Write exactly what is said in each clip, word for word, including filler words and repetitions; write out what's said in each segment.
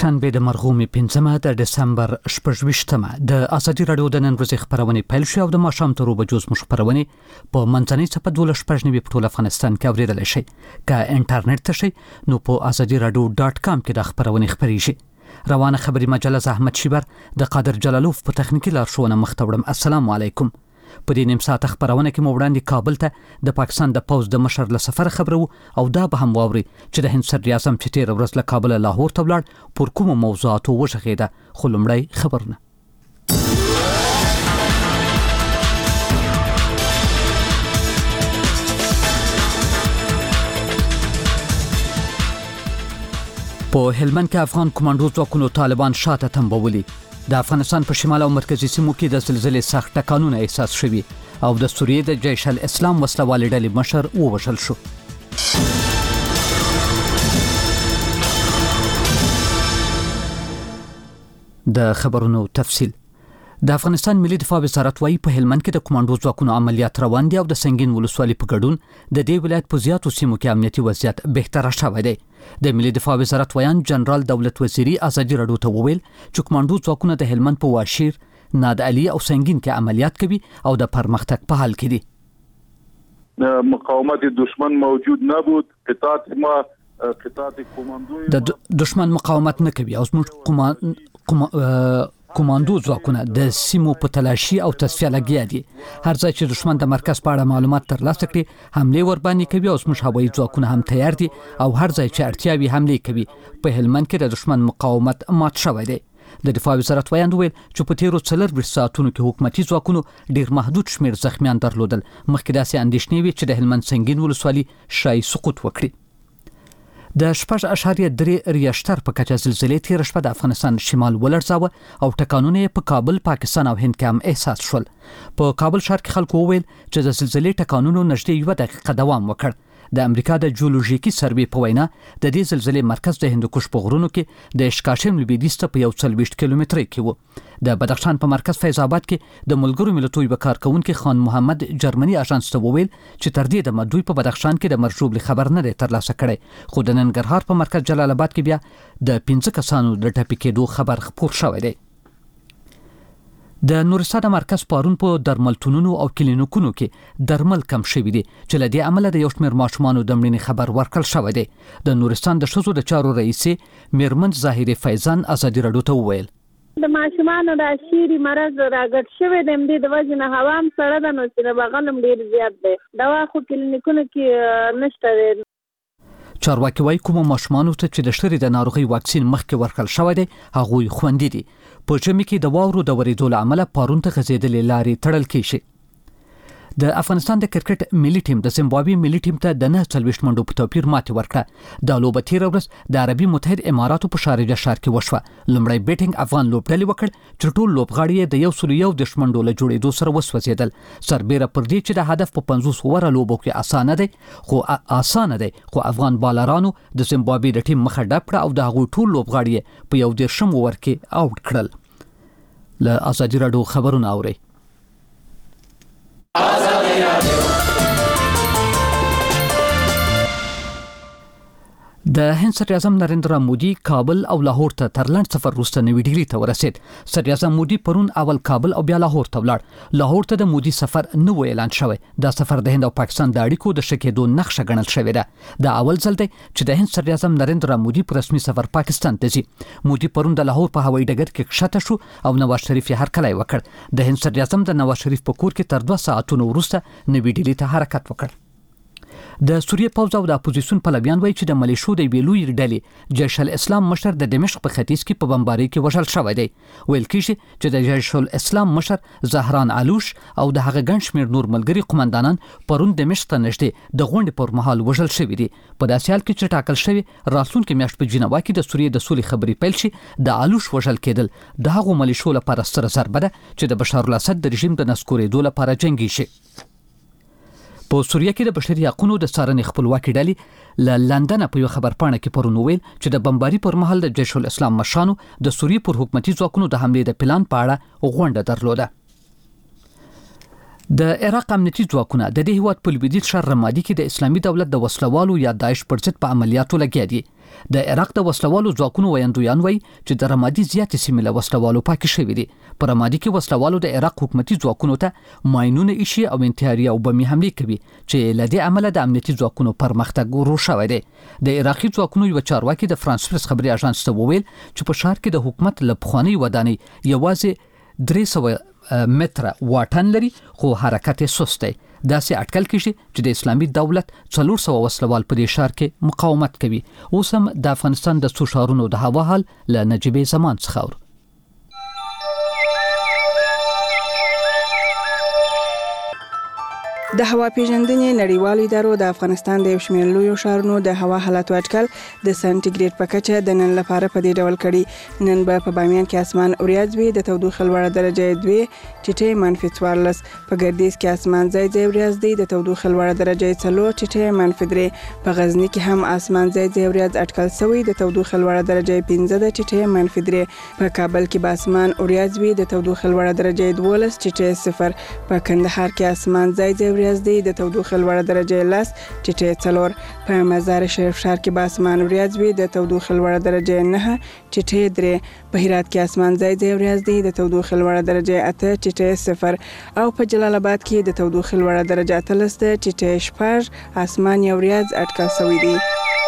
شنبه د مرغومي پنځمه د دسمبر شپږویشتمه د ازادي راډیو د نن ورځې خبرونه پیل شو او د ماښام تر اوبه جوز مو خبرونه په منځنۍ صفحه دولس شپږنوي په ټول افغانستان کې اوریدل شي که انټرنیټ ته شي نو په ازادي راډیو ډاټ کام کې د خبرونه خبريږي. روانه خبري مجله زحمت شیبر د قادر جلالوف په تخنیکی لارښوونه مختوړم. السلام علیکم. په دې نیم ساعت خبرونه کې مو وړاندې کابل ته د پاکستان د پوز د مشر له سفر خبرو او دا به هم واوري چې د هند صدر اعظم چې تیر ورځ له کابل لاهور ته ولاړ پر کومو موضوعاتو وشغېده. خو لومړی خبرونه. په هلمند کې افغان کمانډو ځواکونو طالبان شاته تنبولي. د افغانستان په شمال او مرکزي سیمو کې د زلزلې سخت ټکانونه احساس شوي او د سوریې د جیش الاسلام وسلوالې ډلې مشر ووژل شو. د خبرونو تفصیل. د افغانستان ملي دفاع وزارت وايي په هلمند کې د کمانډو ځواکونو عملیات روان دي او د سنگین ولسوالۍ په ګډون د دې ولایت په زیاتو سیمو کې امنیتي وضعیت بهتره شوی دی. د ملي دفاع وزارت ویان جنرال دولت وزیری ازادي راډیو ته وویل چې کمانډو ځواکونه د هلمند په واشیر، نادعلي او سنگین کې عملیات کوي او د پرمختګ په حال کې دي. مقاومت دشمن موجود نبود، قطعات ما قطعات کمانډو د دشمن مقاومت نه کوي او زموږ کمانډو ځواکونه د سیمو په تلاشي او تصفیه لګیا دي. هر ځای چې دشمن د مرکز په اړه معلومات ترلاسه کړي حمله ور باندې کوي او زموږ هوایي ځواکونه هم تیار دي او هر ځای چې اړتیا وي حمله کوي. په هلمند کې د دشمن مقاومت مات شوی دی. د دفاع وزارت ویاند ویل چې په تیرو څلور ساعتونو کې حکومتي ځواکونو ډیر محدود شمیر زخمیان درلودل. مخکې داسې اندېښنې وي چې د هلمند سنگین ولسوالۍ شای سقوط وکړي. د شپږ اشاریه درې ریشتر په کچه زلزلې تیر شپه د افغانستان شمال ولړزاوه او ټکانونه په کابل، پاکستان او هند کې هم احساس شول. په کابل ښار کې خلکو وویل چې د زلزلې ټکانونو نږدې یوه دقیقه دوام وکړ. د امریکا د جیولوژیکي سروې په وینا د دې زلزلې مرکز د هندوکش په غرونو کې د اشکاشم لویدیځ ته په یو څلوېښت کیلومترۍ کې و. د بدخشان په مرکز فیض آباد کې د ملګرو ملتونو یو کارکونکي خان محمد جرمني اژانس ته وویل چې تر دې د دوی په بدخشان کې د مرجوب خبر نه دی ترلاسه کړی. خو د ننګرهار په مرکز جلال آباد کې بیا د پنځه کسانو د ټپي کېدو خبر خپور شوی دی. د نورستان مرکز پارون په درملتونونو او کلینیکونو کې درمل کم شوي دي چې له دې عمله د یو شمېر ماشومانو د مړینې خبر ورکړل شوی دی. د نورستان د ښځو د چارو رئیسې میرمن ظاهري فیضان ازادي راډیو ته وویل د ماشومانو د شيري مرض راګټ شوی د دې د وجه نه هوا هم سره د نو چې بغلم ډیر زیات دی. دوا خو کلینیکونو کې نشته دی. چارواکي وايي کوم ماشومانو ته چې د شری د ناروغي واکسین مخکې ورکړل شوی دی هغوی خوندي دي. په ژمي کې د واورو د ورېدو له امله پارون ته غځېدلې لارې تړل کېږي. د افغانستان د کرکټ ملي ټیم د زیمبابوې ملي ټیم ته د نه څلوېښت منډو په توپیر ماتې ورکړه. دا لوبه تېره ورځ د عربي متحد اماراتو په شارجه ښار کې وشوه. لومړی بیټینګ افغان لوبډلې وکړ چې ټول لوبغاړي یې د یو سل یو دېرش منډو له جوړېدو سره وسوځېدل. سربیره پر دې چې د هدف په پنځوس اوره لوبو کې اسانه دی خو اسانه دی خو افغان بالرانو د زیمبابوې د ټیم مخه ډپ کړه او د هغوی ټول لوبغاړي په یو دېرشم اوور کې آوټ کړل. له ازادي راډیو خبرونه اورئ. ازادي راډیو د هند صدر اعظم نریندرا مودي کابل او لاهور ته تر لنډ سفر وروسته نوې ډیلي ته ورسید. صدر اعظم مودي پرون اول کابل او بیا لاهور ته ولاړ. لاهور ته د مودي سفر نه و اعلان شوی. دا سفر د هند او پاکستان د اړیکو د ښه کېدو نښه ګڼل شوې ده. دا اول ځل دی چې د هند صدر اعظم نریندرا مودي په رسمي سفر پاکستان ته ځي. مودي پرون د لاهور په هوایي ډګر کې ښکته شو او نواز شریف یې هرکلی وکړ. د هند صدر اعظم د نواز شریف په کور کې تر دوه ساعتونو وروسته نوې ډیلي ته حرکت وکړ. د سوریې پوځ او د اپوزیسیون پلویان وایي چې د ملیشو د یوې لویې ډلې جیش الاسلام مشر د دمشق په ختیځ کې په بمبارۍ کې وژل شوی دی. ویل کېږي چې د جیش الاسلام مشر زهران علوش او د هغه ګڼ شمېر نور ملګري قومندانان پرون دمشق ته نږدې د غونډې پر مهال وژل شوي دي. په داسې حال کې چې ټاکل شوی راتلونکې میاشت په جنیوا کې د سوریې د سولې خبرې پیل شي. د علوش وژل کېدل د هغو ملیشو لپاره ستره ضربه ده چې د بشار الاسد د رژیم د نسکورېدو لپاره جنګېږي. په سوریه کې د بشري حقوقو د څارنې خپلواکي ډلې له لندن په یو خبر پاڼه کې پرون ویل چې د بمباري پر مهال د جیش الاسلام مشرانو د سوریې پر حکومتي ځواکونو د حملې د پلان په اړه غونډه درلوده. د عراق امنیتي ځواکونه د دې هیواد په لویدیځ شهر رمادي کې د اسلامي دولت د وسلوالو یا داعش پر ضد په عملیاتو لګیا دي. د عراق د وسلوالو ځواکونو ویاندویان وایي چې د رمادي زیاتې سیمې له وسلوالو پاکې شوې دي. په رمادي کې وسلوالو د عراق حکومتي ځواکونو ته ماینونه ایشي او انتحاري او بمي حملې کوي چې له دې عمله د امنیتي ځواکونو پرمختګ ورو شوی دی. د عراقي ځواکونو یو چارواکي د فرانس پریس خبري اژانس ته وویل چې په ښار کې د حکومت له پخوانۍ ودانۍ یوازې درې سوه متره واټن لري خو حرکت یې سست دی. داسې اټکل کیږي چې د اسلامي دولت څلور سوه وسلوال په دې ښار کې مقاومت کوي. اوس هم د افغانستان د څو ښارونو د هوا حال له نجیبې زمان څخه اورو. د هوا پیژندنې نړیوالو ادارو د افغانستان د یو شمېر لویو ښارونو د هوا حالاتو اټکل د سانتیګریډ په کچه د نن لپاره په دې ډول کړي. نن به په بامیان کې اسمان اوریځ وي، د تودوخې لوړه درجه دوه ټیټه منفي څوارلس، په ګردیز کې اسمان ځای ځای اوریځ دی، د تودوخې لوړه درجه څلور ټیټه منفي درې، په غزنی کې هم اسمان ځای ځای اوریځ اټکل شوی، د تودوخې لوړه درجه پنځه د ټیټه منفي درې، په کابل کې به اسمان اوریځ وي، د تودوخې لوړه درجه دولس ټیټه صفر، په کندهار کې اسمان ځای ځای اوریځ دی، د تودوخې لوړه درجه لس ټیټه څلور، په مزار شریف ښار کې به اسمان اوریځ وي، د تودوخې لوړه درجه نه ټیټه درې، په هرات کې اسمان ځای ځای اوریځ دی، د تودوخې لوړه درجه اته ټیټه صفر، او په جلال آباد کې د تودوخې لوړه درجه اتلس ټیټه شپږ اسمان یو اوریځ اټکل شوی دی.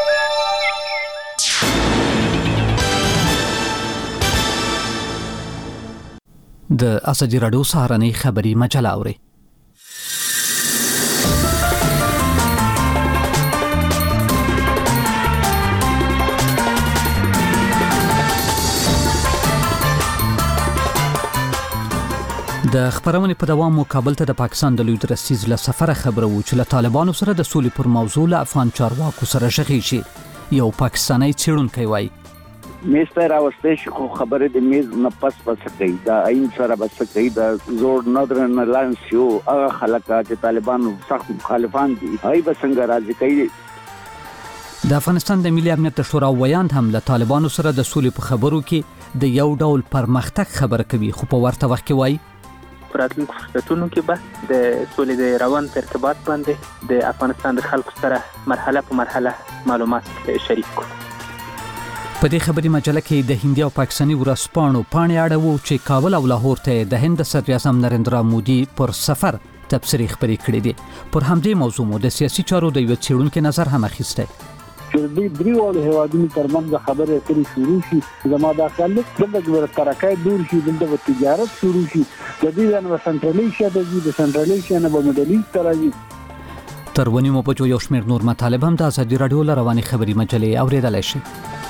د ازادي راډیو سهارنۍ خبري مجله اوري. د خبرونې په دوام کابل ته د پاکستان د لوی درستیز له سفره خبره و چې له طالبانو سره د سولې پر موضوع له افغان چارواکو سره غږیږي. یو پاکستانی څېړونکی وایي میز ته راوستې شي خو خبره د میز نه پس پس کوي، دا عین سره بس کوي، دا زور نادرن لانس یو هغه خلک چې طالبانو سخت مخالفان دي هغه به څنګه راځي کوي. د افغانستان د ملي امنیت شورا ویاند هم له طالبانو سره د سولې په خبرو کې د یو ډول پرمختګ خبره کوي، خو په ورته وخت کې وایي راتلونکو فرصتونو کې به د سولې د روان ارتباط باندې د افغانستان د خلکو سره مرحله په مرحله معلومات شریک کړو. په دې خبري مجله کې د هندي او پاکستاني ورځپاڼو پاڼې اړوو چې کابل او لاهور ته د هند صدر اعظم نریندرا مودي پر سفر تبصرې خبرې کړې دي. پر همدې موضوع مو د سیاسي چارو د یو څېړونکي نظر هم اخیستی. چې د دریوالو هیوادونو ترمنځ خبرې اترې شروع شي، زما دا خیال دی دلته به ترقۍ دور شي، دلته به تجارت شروع شي، د دې نه سنټرالیزیشن د سنټرالیزیشن به مدلیز ترایي. تر ونیمو بجو یو شمېر نور مطالب هم د ازادي راډیو له روانې خبري مجلې اورېدلی شي.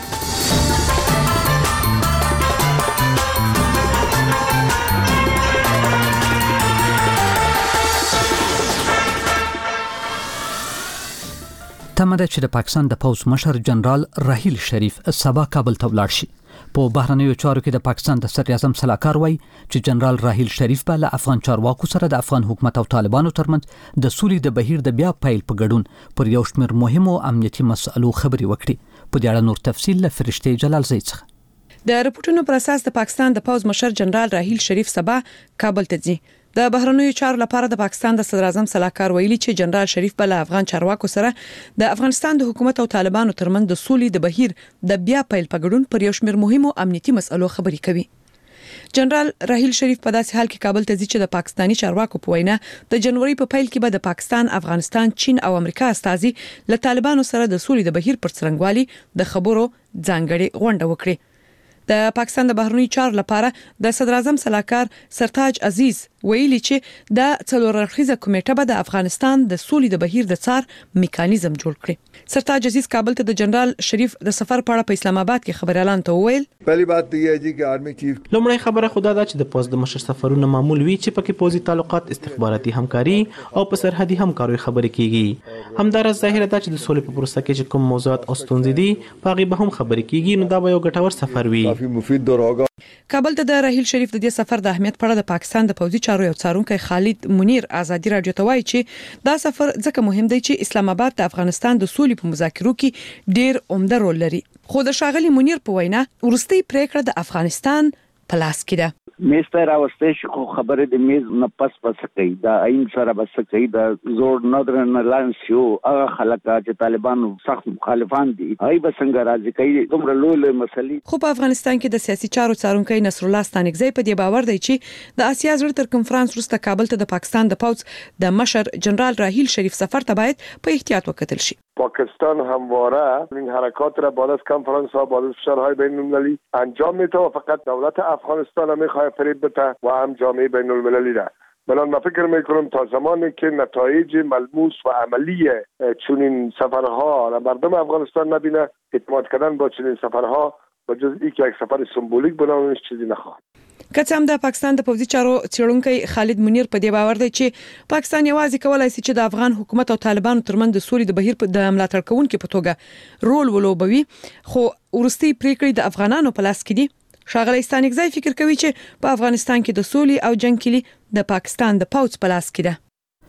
تمه ده چې د پاکستان د پوځ مشر جنرال راحیل شریف سبا کابل ته ولاړ شي. په بهرنیو چارو کې د پاکستان د صدر اعظم سلاکار وایي چې جنرال راحیل شریف به له افغان چارواکو سره د افغان حکومت او طالبانو ترمنځ د سولې د بهیر د بیا پیل په ګډون پر یو شمېر مهمو امنیتي مسئلو خبرې وکړي. په دې اړه نور تفصیل له فرشتې جلال زی څخه. د رپورټونو پر اساس د پاکستان د پوځ مشر جنرال راحیل شریف سبا کابل ته ځي. د بهرنیو چارو لپاره د پاکستان د صدر اعظم سلاکار ویلي چې جنرال شریف بل افغان چارواکو سره د افغانستان د حکومت او طالبانو ترمنځ د سولې د بهیر د بیا پیل په ګډون پر یو شمېر مهمو امنیتي مسئلو خبرې کوي. جنرال راحیل شریف په داسې حال کې کابل ته ځي چې د پاکستانی چارواکو په وینا د جنوري په پیل کې به د پاکستان، افغانستان، چین او امریکا استازي له طالبانو سره د سولې د بهیر پر څرنګوالي د خبرو ځانګړي غونډه وکړي. د پاکستان د بهرنیو چارو لپاره د صدر اعظم سلاکار سرتاج عزیز ویلي چې د څلور اړخیزه کمیټه به د افغانستان د سولې د بهیر د څار میکانیزم جوړ کړي. سرتاج عزیز کابل ته د جنرال شریف د سفر په اړه په اسلام آباد کې خبر اعلان ته وویل پہلی بات یہ ہے جی کہ آرمی چیف لومړی خبره خدا دا چې د پوز د مشر سفرونه معمول وي چې پکې پوزي تعلقات، استخباراتي همکاري او په سرحدي همکاري خبرې کیږي. همدارس ظاهر ده چې د سولې په پروسه کې چې کوم موضوعات او ستونزې دي پاغي به هم خبرې کیږي، نو دا به یو ګټور سفر وي. کافی مفید دور ہوگا. کابل ته د راحیل شریف د دې سفر د اهمیت په اړه د پاکستان د پوځي چارو یو څارونکی خالد منیر ازادي راډیو ته وایي چې دا سفر ځکه مهم دی چې اسلام آباد د افغانستان د سولې په مذاکرو کې ډیر عمده رول لري. خو د ښاغلي منیر په وینا ورستۍ پریکړه د افغانستان په لاس کې ده. میز ته راوستي شي خو خبره د میز نه پس پس کوي دا عین سره بس کوي دا زور نظر نه لانسیو هغه خلک چې طالبانو سخت مخالفان دي هاي به څنګه راځي کوي دومره لوی مسلې. خو په افغانستان کې د سیاسي چارو څارونکي نصر الله ستانکزی په دې باور دی چې د آسیا زړه تر کنفرانس وروسته کابل ته د پاکستان د پوځ د مشر جنرال راحیل شریف سفر ته باید په احتیاط وکتل شي. پاکستان همواره این حرکات را بالا از کنفرانس ها بالا از فشارهای بین المللی انجام میده و فقط دولت افغانستان میخواد فریب بده و هم جامعه بین المللی را. بنان من فکر میکنم تا زمانی که نتایج ملموس و عملی چنین سفرها را مردم افغانستان نبینه اعتماد کردن با چنین سفرها با جز ای که یک سفر سمبولیک بنامش چیزی نخواهد. که څه هم د پاکستان د پوځي چارو څېړونکي خالد منیر په دې باور دی چې پاکستان یوازې کولای شي چې د افغان حکومت او طالبانو ترمنځ د سولې د بهیر د ملاتړ کوونکو په توګه رول ولوبوي خو ورستي پریکړې د افغانانو په لاس کې دي. ښاغلی ستانکزی فکر کوي چې په افغانستان کې د سولې او جنگ کلی د پاکستان د پوځ په لاس کې ده.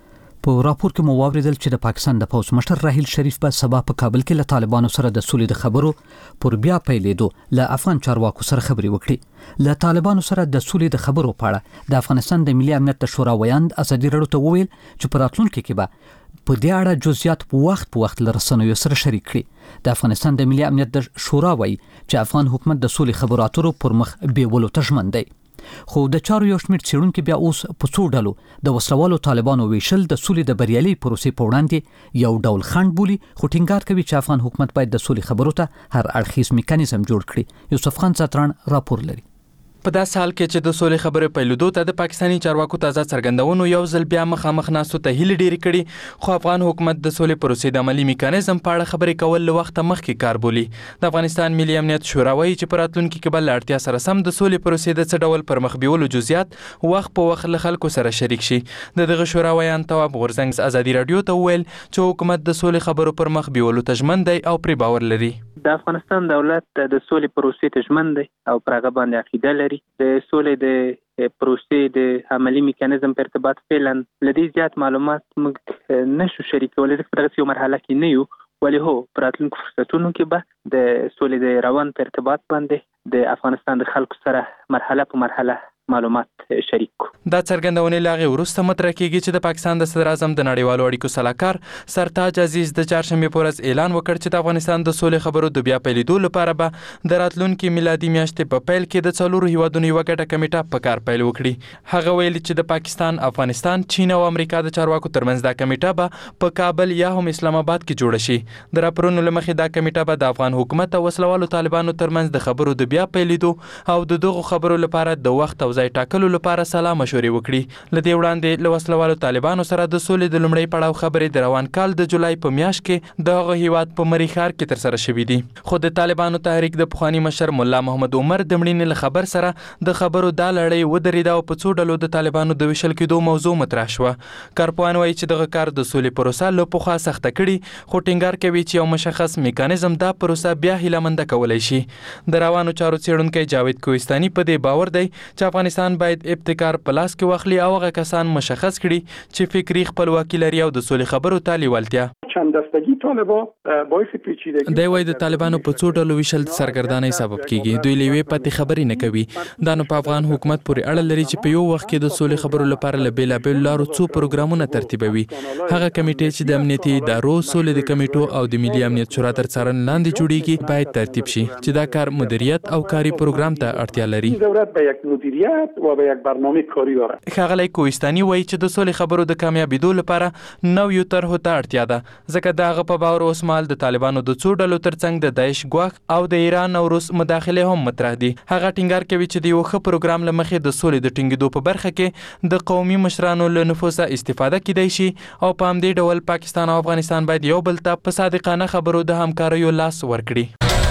په راپور کې مو واوریدل چې د پاکستان د پوځ مشر راحیل شریف به سبا په کابل کې له طالبانو سره د سولې د خبرو پر بیا پیلېدو له افغان چارواکو سره خبرې وکړي. له طالبانو سره د سولې د خبرو په اړه د افغانستان د ملي امنیت د شورا ویاند ازادي راډیو ته وویل چې په راتلونکي کې به په دې اړه جزئیات په وخت په وخت له رسنیو سره شریک کړي. د افغانستان د ملي امنیت د شورا وایي چې افغان حکومت د سولې خبرو اترو پر مخ بیولو ته ژمن دی. خو د چارو یو شمېر څېړونکي بیا اوس په څو ډلو د وسلوالو طالبانو ویشل د سولې د بریالي پروسې په وړاندې یو ډول خنډ بولي خو ټینګار کوي چې افغان حکومت باید د سولې خبرو ته هر اړخیز میکانیزم جوړ کړي. یوسف خان ساتران راپور لري. په داسې حال کې چې د سولې خبرې پیلېدو ته د پاکستاني چارواکو تازه څرګندونو یو ځل بیا مخامخ ناستو ته هیلې ډېرې کړي خو افغان حکومت د سولې پروسې د عملي میکانیزم په اړه خبرې کول له وخته مخکې کار بولي. د افغانستان ملي امنیت شورا وایي چې په راتلونکي کې به له اړتیا سره سم د سولې پروسې د څه ډول پرمخ بیولو جزئیات وخت په وخت له خلکو سره شریک شي. د دغه شورا ویاند تواب غورځنګ ازادي راډیو ته وویل چې حکومت د سولې خبرو پرمخ بیولو ته ژمن دی او پرې باور لري. د افغانستان دولت د سولې پروسې ته ژمن دی او پر هغه باندې عقیده لري. د سولې د پروسې د عملی میکانیزم په ارتباط فعلا لدی زیات معلومات موږ نشو شریکولای په دغه یو مرحله کې نه یو ولی هو پر راتلونکو فرصتونو کې به د سولې د روان په ارتباط باندې د افغانستان د خلکو سره مرحله په مرحله معلومات شریک کو. دا څرګندونې لاغي وروسته مطرح کیږي چې د پاکستان د صدر اعظم د نړیوالو اړیکو سلاکار سرتاج عزیز د چهارشنبه په ورځ اعلان وکړ چې د افغانستان د سولې خبرو د بیا پیلېدو لپاره به د راتلونکي میلادي میاشتې په پیل کې د څلورو هیوادونو یوه ګډه کمیټه په کار پیل وکړي. هغه ویلي چې د پاکستان، افغانستان، چین او امریکا د چارواکو ترمنځ دا کمیټه به په کابل یا هم اسلام آباد کې جوړه شي. د راپورونو له مخې دا کمیټه به د افغان حکومت او وسلوالو طالبانو ترمنځ د خبرو د بیا پیلېدو او د دغو خبرو لپاره د وخت او ځای ټاکلو لپاره سلا مشورې وکړي. لدې وړاندې له وسلوالو طالبانو سره د سولې د لومړۍ پړاو خبرې د روان کال د جولای په میاشت کې د هغه هیواد په مری ښار کې تر سره شوې دي. خو د طالبانو تحریک د پخوانی مشر مولا محمد عمر د مړینې له خبر سره د خبرو دا لړۍ ودرېده او په څو ډلو د طالبانو د ویشل کېدو موضوع مطرح شوه. کارپوهان وایي چې دغه کار د سولې پروسه له پخوا سخته کړي خو ټینګار کوي چې یو مشخص میکانیزم دا پروسه بیا هیلهمنده کولی شي. د روانو چارو څېړونکی جاوید کوهستاني په دې باور دی چې افغانستان باید ابتکار په لاس کې واخلي او هغه کسان مشخص کړي چې فکري خپلواکي لري او د سولې خبرو ته لیوالتیا. چند دستگی طالبان باعث پیچیدگی دی وایي د طالبانو په څو ډلو ویشل سرګردانۍ سبب کیږي. دوی لیوي پاتې خبرې نه کوي. دا نو په افغان حکومت پورې اړه لري چې په یو وخت کې د سولې خبرو لپاره له بیلابیلو لارو څو پروګرامونه ترتیبوي. هغه کمیټې چې د امنیتي ادارو، سولې د کمیټو او د ملي امنیت شورا تر څارنې لاندې جوړیږي باید ترتیب شي چې دا کار مدیریت او کاري پروګرام ته اړتیا لري. دولت به یک مدیریت و به یک برنامه کاری داره. ښاغلی کوهستاني وایي چې د سولې خبرو د کامیابیدو لپاره نویو طرحو ته اړتیا ده ځکه د هغه په باور اوس مهال د طالبانو د څو ډلو ترڅنګ د داعش ګواښ او د ایران او روس مداخلې هم مطرح دي. هغه ټینګار کوي چې د یو ښه پروګرام له مخې د سولې د ټینګېدو په برخه کې د قومي مشرانو له نفوذه استفاده کیدای شي او په همدې ډول پاکستان او افغانستان باید یو بل ته په صادقانه خبرو د همکاریو لاس ورکړي.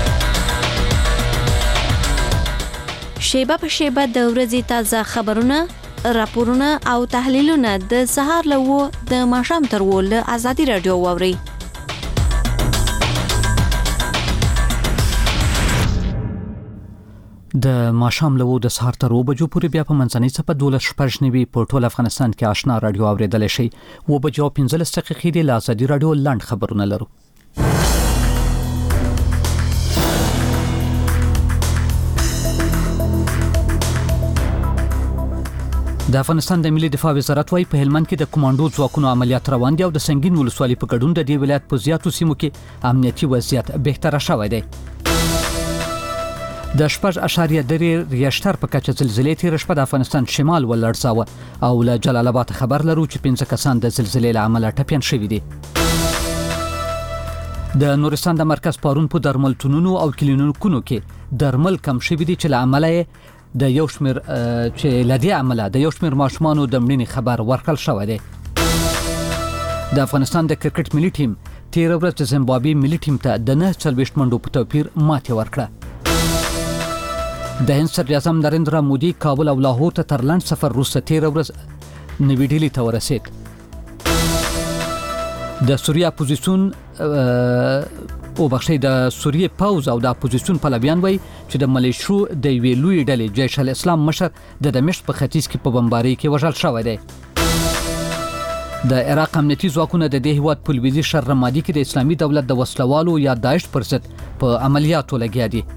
شیبه په شیبه د ورځې تازه خبرونه، راپورونه او تحلیلونه د سهار له وو د ماښام تر وو له ازادي راډیو واورئ. د ماښام له وو د سهار تر اوو بجو پورې بیا په منځنۍ څپه دولس شپږ نوي په ټول افغانستان کې آشنا راډیو اورېدلی شئ. اوه بجې او پنځلس دقیقې دې له ازادي راډیو لنډ خبرونه لرو. د افغانستان د ملي دفاع وزارت وايي په هلمند کې د کمانډو ځواکونو عملیات روان دي او د سنگین ولسوالۍ په ګډون د دې ولایت په زیاتو سیمو کې امنیتي وضعیت بهتره شوی دی. د شپږ اشاریه درې ریشتر په کچه زلزلې تیر شپه د افغانستان شمال ولړزاوه او له جلال آباد خبر لرو چې پنځه کسان د زلزلې له امله ټپیان شوي دي. د نورستان د مرکز پارون په درملتونونو او کلینیکونو کې درمل کم شوي دي چې له امله د یو شمیر چې لدی عمله د یو شمیر ماشومانو د مړینې خبر ورکړل شوی دی. د افغانستان د کرکټ ملي ټیم تیر ورځ د زیمبابوې ملي ټیم ته د نه څلوېښت منډو په توپیر ماتې ورکړه. د هند صدر اعظم نریندرا مودي کابل او لاهور ته تر لنډ سفر وروسته تیر ورځ نوې ډیلي ته ورسید. د سوریه اپوزیسیون او بخښي د سوریې پوز او د اپوزیسیون پلویان وایي چې د ملیشو د یوې لوی ډلې جیش الاسلام مشر د دمشق په ختیځ کې په بمبارۍ کې وژل شوی دی. د عراق امنیتي ځواکونه د دې هیواد په لویدیځ شرق رمادي کې د اسلامي دولت د وسلوالو یا داعش پر ضد په عملیاتو لګیا دي.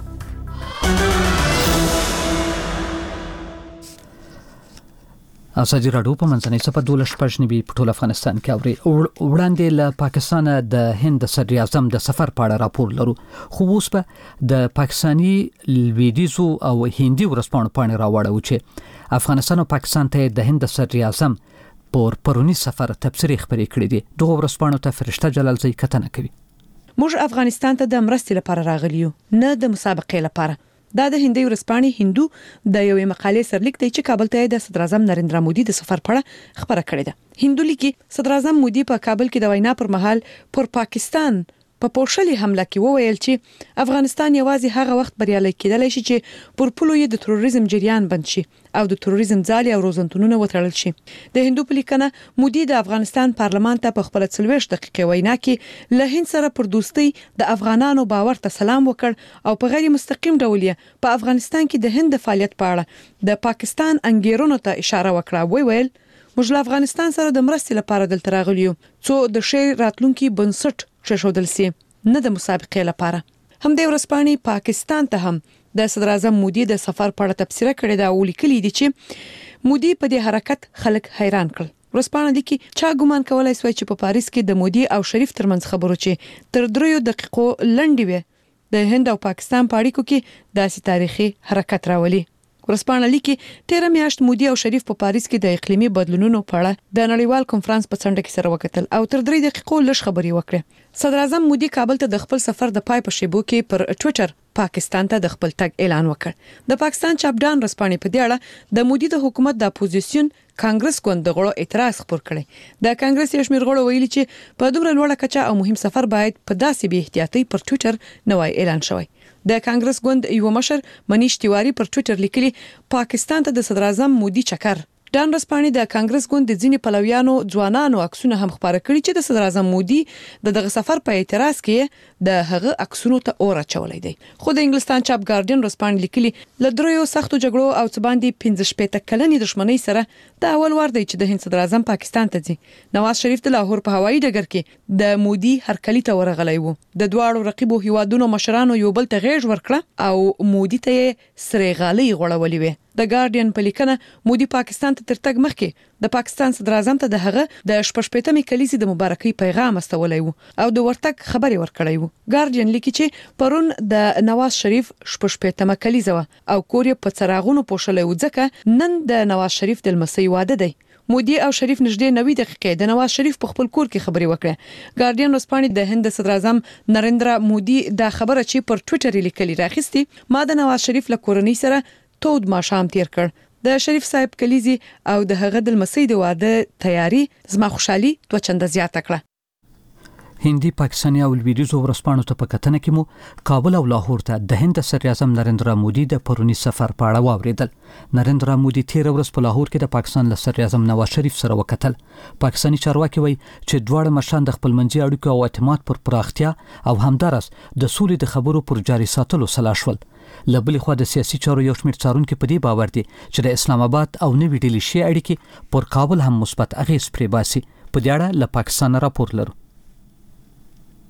ازادي راډیو په منځنۍ صفه دولس شپږ نوي په ټول افغانستان کې اوري. وړاندې له پاکستان د هند صدر اعظم د سفر په اړه راپور لرو، خو اوس په د پاکستاني لویدیځو او هندي ورځپاڼو باندې راوړو چې افغانستان او پاکستان ته د هند صدر اعظم پر پرونی سفر تبصرې خبرې کړې دي. دغه ورځپاڼو ته فرشته جلالزی کتنه کوي. موږ افغانستان ته د مرستې لپاره راغلیو، نه د مسابقې لپاره. دا د هندي ورځپاڼې هندو د یوې مقالې سرلیک دی چې کابل ته د صدر اعظم نریندرا مودي د سفر په اړه خبره کړې ده. هندو لیکي صدر اعظم مودي په کابل کې د وینا پر مهال پر پاکستان په پوښلي حمله کې وویل چې افغانستان یوازې هغه وخت بریالي کېدلی شي چې پر پلو یې د تروریزم جریان بند شي او د تروریزم ځالې او روزنتونونه وتړل شي. د هندو په لیکنه مودي د افغانستان پارلمان ته په خپل څلوېښت دقیقې وینا کې له هند سره پر دوستۍ د افغانانو باور ته سلام وکړ او په غیر مستقیم ډول یې په افغانستان کې د هند فعالیت په اړه د پاکستان انګیرونو ته اشاره وکړه. وی ویل موږ له افغانستان سره د مرستې لپاره دلته راغلیو څو د شی راتلونکي بنسټ شښودل سي، نه د مسابقې لپاره. هم د ورځپاڼې پاکستان ته هم د صدر اعظم مودي د سفر په اړه تبصره کړې ده او لیکلي دي چې مودي په دې حرکت خلک حیران کړل. ورځپاڼه لیکي چا ګومان کولای سوی چې په پاریس کې د مودي او شریف ترمنځ خبرو چې تر دریو دقیقو لنډې وي د هند او پاکستان په اړیکو کې داسې تاریخي حرکت راولي. ورځپاڼه لیکي تیر میاشت مودي او شریف په پاریس کې د اقلیمي بدلونونو په اړه د نړیوال کنفرانس په څنډه کې سره وکتل او تر درې دقیقو لږ خبرې وکړې. صدر اعظم مودي کابل ته د خپل سفر د پای په شیبو کې پر ټوئیټر پاکستان ته د خپل تګ اعلان وکړ. د پاکستان چاپډان ورځپاڼې په دې اړه د مودي د حکومت د اپوزیسیون کانګرس ګوند د غړو اعتراض خبر کړي. د کانګرس یو شمېر غړو ویلي چې په دومره لوړه کچه او مهم سفر باید په داسې بې احتیاطۍ پر ټوئیټر نوای اعلان شوی. د کانګرس ګوند یو مشر منیش تیواری پر ټوئیټر لیکلي پاکستان ته د صدر اعظم مودي چکر. ډان ورځپاڼې د کانګرس ګوند د ځینې پلویانو ځوانانو عکسونه هم خبره کړي چې د صدر اعظم مودي د دغه سفر په اعتراض کې د هغه عکسونو ته اور اچولای دی. خو د انګلستان چاپ ګارډین ورځپاڼې لیکلي ل دریو سختو جګړو او څه باندې پنځه شپږ کلنې دښمنۍ سره د اول وار دی چې د هند صدر اعظم پاکستان ته ځي. نواز شریف د لاهور په هوایي ډګر کې د مودي هرکلی ته ورغلی وو. د دواړو رقیبو هیوادونو مشرانو یو بل ته غېږ ورکړه او مودي ته سره غالي غوړولې وي. د ګارډین په لیکنه مودي پاکستان ته تر تګ مخکې د پاکستان صدر اعظم ته د هغه د شپږ شپېتمې کلیزې د مبارکۍ پیغام استولی وو او د ورتګ خبرې ورکړی وو. ګارډین لیکي چې پرون د نواز شریف شپږ شپېتمه کلیزه و او کور یې په څراغونو پوښلی و ځکه نن د نواز شریف د لمسۍ واده دی. مودي او شریف نږدې نوي دقیقې د نواز شریف په خپل کور کې خبرې وکړه. ګارډین ورځپاڼې د هند صدر اعظم نریندرا مودي دا خبره چې پر ټوئیټر لیکلي راخستی ما د نواز شریف له کورنۍ سره تود ماښام تیر کړ. د شریف صاحب کلیزي او د هغه د لمسۍ د واده تیاری زما خوشحالي دوه چنده زیاته کړه. هندي پاکستاني او لویدیځو ورځپاڼو ته په کتنه کې مو کابل او لاهور ته د هند صدر اعظم نریندرا مودي د پرونی سفر په اړه واوریدل. نریندرا مودي تیر ورځ په لاهور کې د پاکستان له صدر اعظم نواز شریف سره وکتل. پاکستاني چارواکي وایي چې دواړه مشران د خپلمنځي اړیکو او اعتماد پر پراختیا او همدارس د سولې د خبرو پر جاري ساتلو سلا شول. له بلې خوا د سیاسي چارو یو شمېر څارونکي په دې باور دي چې د اسلام آباد او نوې ډیلي شي اړیکې پر کابل هم مثبت اغېز پرې باسي. په دې اړه له پاکستان راپور لرو.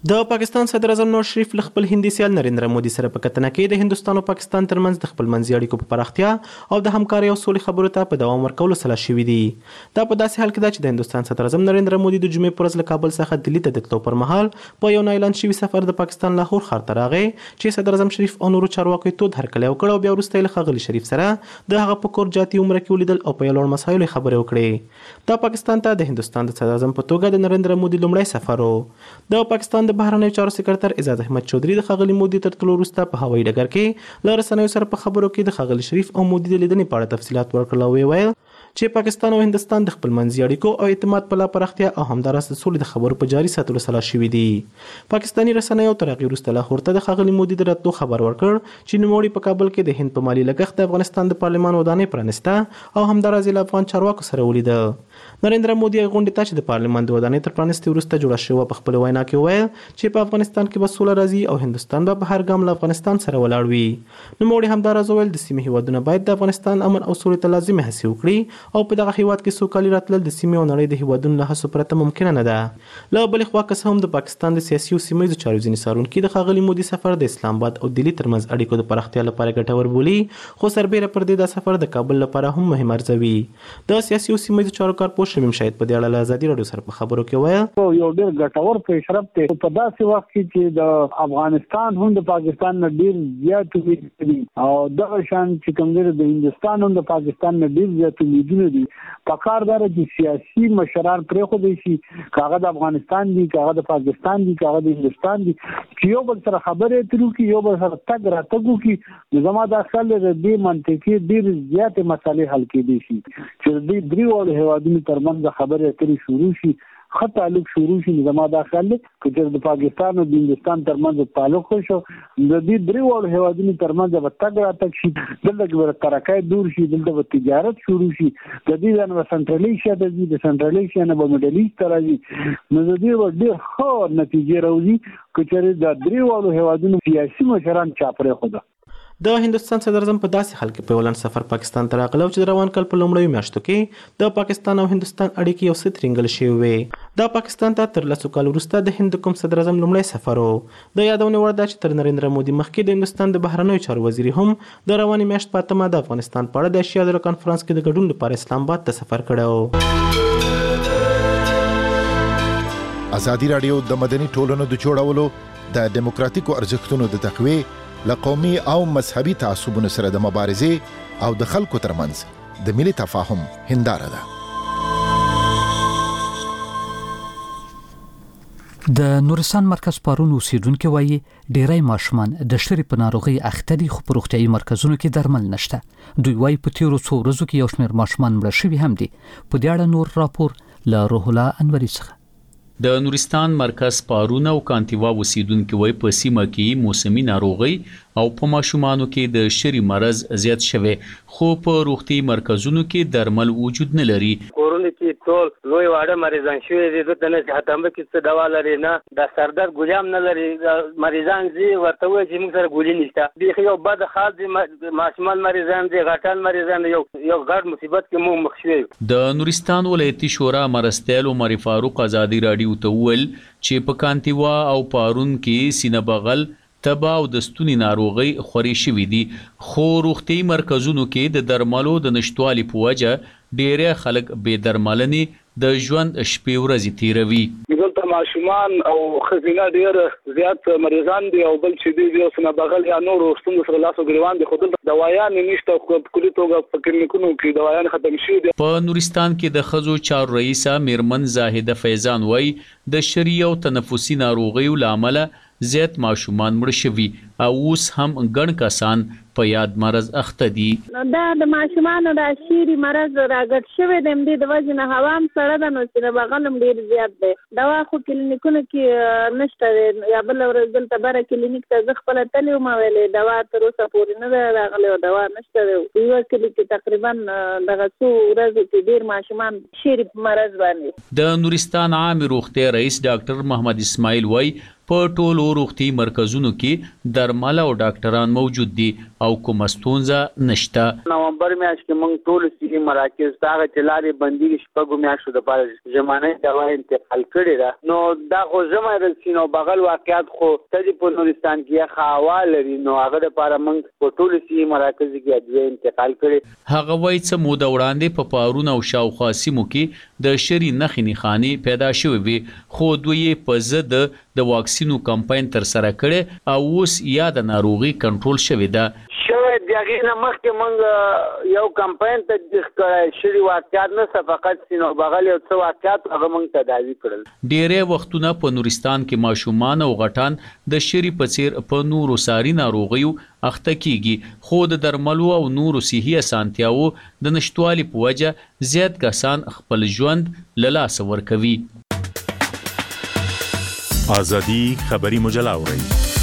د پاکستان صدر اعظم نواز شریف له خپل هندي سیال نریندرا مودي سره په کتنه کې د هندستان او پاکستان ترمنځ د خپل منځي اړیکو په پراختیا او د همکارۍ او سولې خبرو ته په دوام ورکولو سلا شوي دي. دا په داسې حال کې ده چې د هندستان صدر اعظم نریندرا مودي د جمعې پر ورځ له کابل څخه دلی ته د تلو پر مهال په یو نه اعلان شوي سفر د پاکستان لاهور ښار ته راغی چې صدر اعظم شریف او نورو چارواکو یې تود هرکلی وکړ او بیا وروسته یې له ښاغلي شریف سره د هغه په کور جاتي عمره کې ولیدل او په یو لوړ مسایلو خبرې وکړې. دا پاکستان ته د هندستان د صدر اعظم په توګه د نریندرا مودي لومړی سفر و. د پاکستان د بهرنیو چارو سکرټر اعزاز احمد چودھری د ښاغلي مودي تر تلو وروسته په هوایي ډګر کې له رسنیو سره په خبرو کې د ښاغلي شریف او مودي د لیدنې په اړه تفصیلات ورکړل او ویل چې پاکستان او هندستان د خپل منځي اړیکو او اعتماد په لا پراختیا او همداراز د سولې د خبرو په جاري ساتلو سلا شوي دي. پاکستاني رسنیو تر هغې وروسته لاهور ته د ښاغلي مودي د راتلو خبر ورکړ چې نوموړي په کابل کې د هند په مالي لګښت د افغانستان د پارلمان ودانۍ پرانسته او همداراز له افغان چارواکو سره ولیده. نریندرا مودي غونډې ته چې د پارلمان د ودانۍ تر پرانستې وروسته جوړه شوه په خپل وینا کې وویل چې په افغانستان کې به سوله راځي او هندوستان به په هر ګام له افغانستان سره ولاړ وي. نوموړي همداراز وویل د سیمې هیوادونه باید د افغانستان امن او سولې ته لازمي هڅې وکړي او په دغه هیواد کې سوکالي راتلل د سیمې او نړۍ د هیوادونو له هڅو پرته ممکنه نه ده. له بلې خوا که څه هم د پاکستان د سیاسي او سیمه ییزو چارو ځینې څارونکي د ښاغلي مودي سفر د اسلام آباد او دلی ترمنځ اړیکو د پراختیا لپاره ګټور بولي خو سربیره پر دې دا سفر د کابل لپاره هم مهم ارزوي. د سیاسي او سیمه ییزو چارو کارپوه شمیم شاهد په دې اړه له ازادي راډیو سره په خبرو کې ویل یو ډېر ګټور پیشرفت دی په داسې وخت کې چې د افغانستان هم د پاکستان نه ډېر زیات امید دي او دغه شان چې کوم دی د هندستان هم د پاکستان نه ډېر زیات امیدونه دي. پکار دا چې سیاسي مشران پرېښودی شي کاغه د افغانستان دي کاغه د پاکستان دي کاغه د هندستان دي چې یو بل سره خبرې اترې وکړي یو بل سره تګ راتګ وکړي نو زما دا خیال دی د دې منطقې ډېرې زیاتې مسالې حل کېدی شي چې د دې درېواړو هېوادونو ترمنځ خبرې اترې شروع شي ښه تعلق شروع شي. زما دا خیال دی که چېرې د پاکستان او د هندوستان ترمنځ تعلق ښه شو د دې درېواړو هېوادونو ترمنځ به تګ راتګ شي دلته کې به ترقۍ دور شي دلته به تجارت شروع شي د دې ځای نه به سنټرل ایشیا ته ځي د سنټرل ایشیا نه به میډل ایسټ ته راځي نو د دې به ډېر ښه نتیجې راوځي که چېرې د درېواړو هېوادونو سیاسي مشران چا پرېښوده. د هندستان صدر اعظم په داسې حال کې په ولن سفر پاکستان ته راغلی چې د روان کال په لومړیو میاشتو کې د پاکستان او هندستان اړیکې یو څه ترینګل شوې وې. دا پاکستان ته تر لسو کال وروسته د هند کوم صدر اعظم لومړی سفر و. د یادونې وړ ده چې تر نریندرا مودي مخکې د هندستان د بهرنیو چارو وزیر هم د روانې میاشت په اتمه د افغانستان په اړه د ایشیا د کنفرانس کې د ګډون لپاره اسلام آباد ته سفر کړی و. ازادي راډیو د مدني ټولنو د جوړولو د دیموکراتیکو ارزښتونو د تقویې له قومي او مذهبي تعصبونو سره د مبارزې او د خلکو ترمنځ د ملي تفاهم هنداره ده. د نورستان مرکز پارون اوسیدونکو وایي ډیری ماشومان د شری په ناروغي اخته دي خو په روغتیايي مرکزونو کې درمل نشته. دوی وایي په تیرو څو ورځو کې یو شمېر ماشومان مړه شوي هم دي. په دې اړه نور راپور له روح الله انوري څخه. د نورستان مرکز پارون او کانتیوا اوسیدونکو وایي په سیمه کې موسمي ناروغي او په ماشومانو کې د شری مرض زیات شوی خو په روغتي مرکزونو کې درمل وجود نه لري. کورونه کې ټول لوی واړه مریضان شوي دي دلته نه هتمبه کې څه دوا لري نه د سردرد ګولام نه لري مریضان زی ورته وایي چې موږ سره ګولې نشته دی یو بد حال دي ماشومان مریضان دي غټان مریضان یو یو غټ مصیبت کې موږ مخ شوي. د نورستان ولایتي شورا مرستیال عمر فاروق ازادي راډیو ته وویل چې په کانتیوا او پارون کې سینه بغل تبا او د ستوني ناروغي خوري شوې دي خو روغتي مرکزونو کې د درملو د نشټوالي په وجه ډېر خلک بې درملنې د ژوند شپې ورځې تیروي. دلته ماشومان او ښځینه ډېر زیات مریضان دي او بل چې دي د سینه بغل یا نورو ستونزو سره لاس او ګریوان دي خو دلته دوايانې نشته په کلي توګه په کلینیکونو کې دوايانې ختم شوي دي. په نورستان کې د ښځو چارو رئیسه میرمن زاهده فیضان وایي د شری او تنفسي ناروغیو له امله زیات ماشومان مړه شوي او اوس هم ګڼ کسان په یاد مرض اخته دي. دا د ماشومانو د شری مرض راګټ شوی د دې د وجه نه هوا هم سړه ده نو چې بغلم ډیر زیات دی. دوا خو کلینیکونو کې نشته یا بل ورځ دلته بره کلینیک ته ځ خپل تلو ما ویلې دوا تر اوسه پورې نه راغلی او دوا نشته دی. یو کلی کې تقریبا دغه څو ورځې کې ډیر ماشومان شری مرض باندې. د نورستان عام روغتیا رئیس ډاکټر محمد اسماعیل وای په ټولو روغتي مرکزونو کې درمل او ډاکټران موجود دي او کومه ستونزه نشته. نومبر میاشت کې موږ ټول سیمه مراکز داغه چلاري بندي شپږو میاشتو د پاره زمانه دوا انتقال کړی را. نو دا خو زموږ د سینو بغل واقعیت خو تدې په نورستان کې خاوال لري، نو هغه د پاره موږ په ټول سیمه مراکز کې د انتقال کړی. هغه وایي چې مو د وړاندې په پارون او شاوخوا سیمو کې د شری نخې نښانې پیدا شوې وي، خو دوی په ضد د واکسینو کمپاین تر سره کړي او اوس یا د ناروغي کنټرول شوې ده. شوې دغه نه مخکې موږ یو کمپاین تطبیق کړی، شری واقعیت نه فقط سینو بغل یو څو واقعیت هغه موږ تداوی کړل. ډېرې وختونه په نورستان کې ماشومان او غټان د شری په څیر په نورو ساري ناروغیو اخته کیږي، خو د درملو او نورو صحي اسانتیاو د نشټوالي په وجه زیات کسان خپل ژوند له لاسه ورکوي. آزادی خبری مجله اورئ.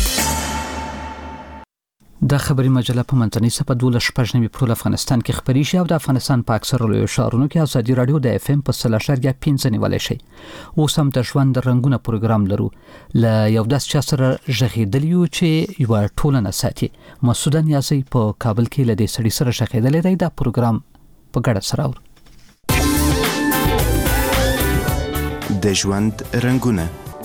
د خبري مجله په منځنۍ صفحه دوله شپږ نوي پرول افغانستان کې خبري شي او د افغانستان په اکثره لویو ښارونو کې ازادي رادیو د اف ام په سل اشاریه پنځه نیولای شي. اوس هم د ژوند رنگونه پروګرام لرو ل یو داس چا سره ژغېدلیو چې یو ټولنه ساتي. مسعود نیازی په کابل کې له دې سړي سره ژغېدلی دی. دا پروګرام په ګډه سره اورو. د ژوند رنگونه.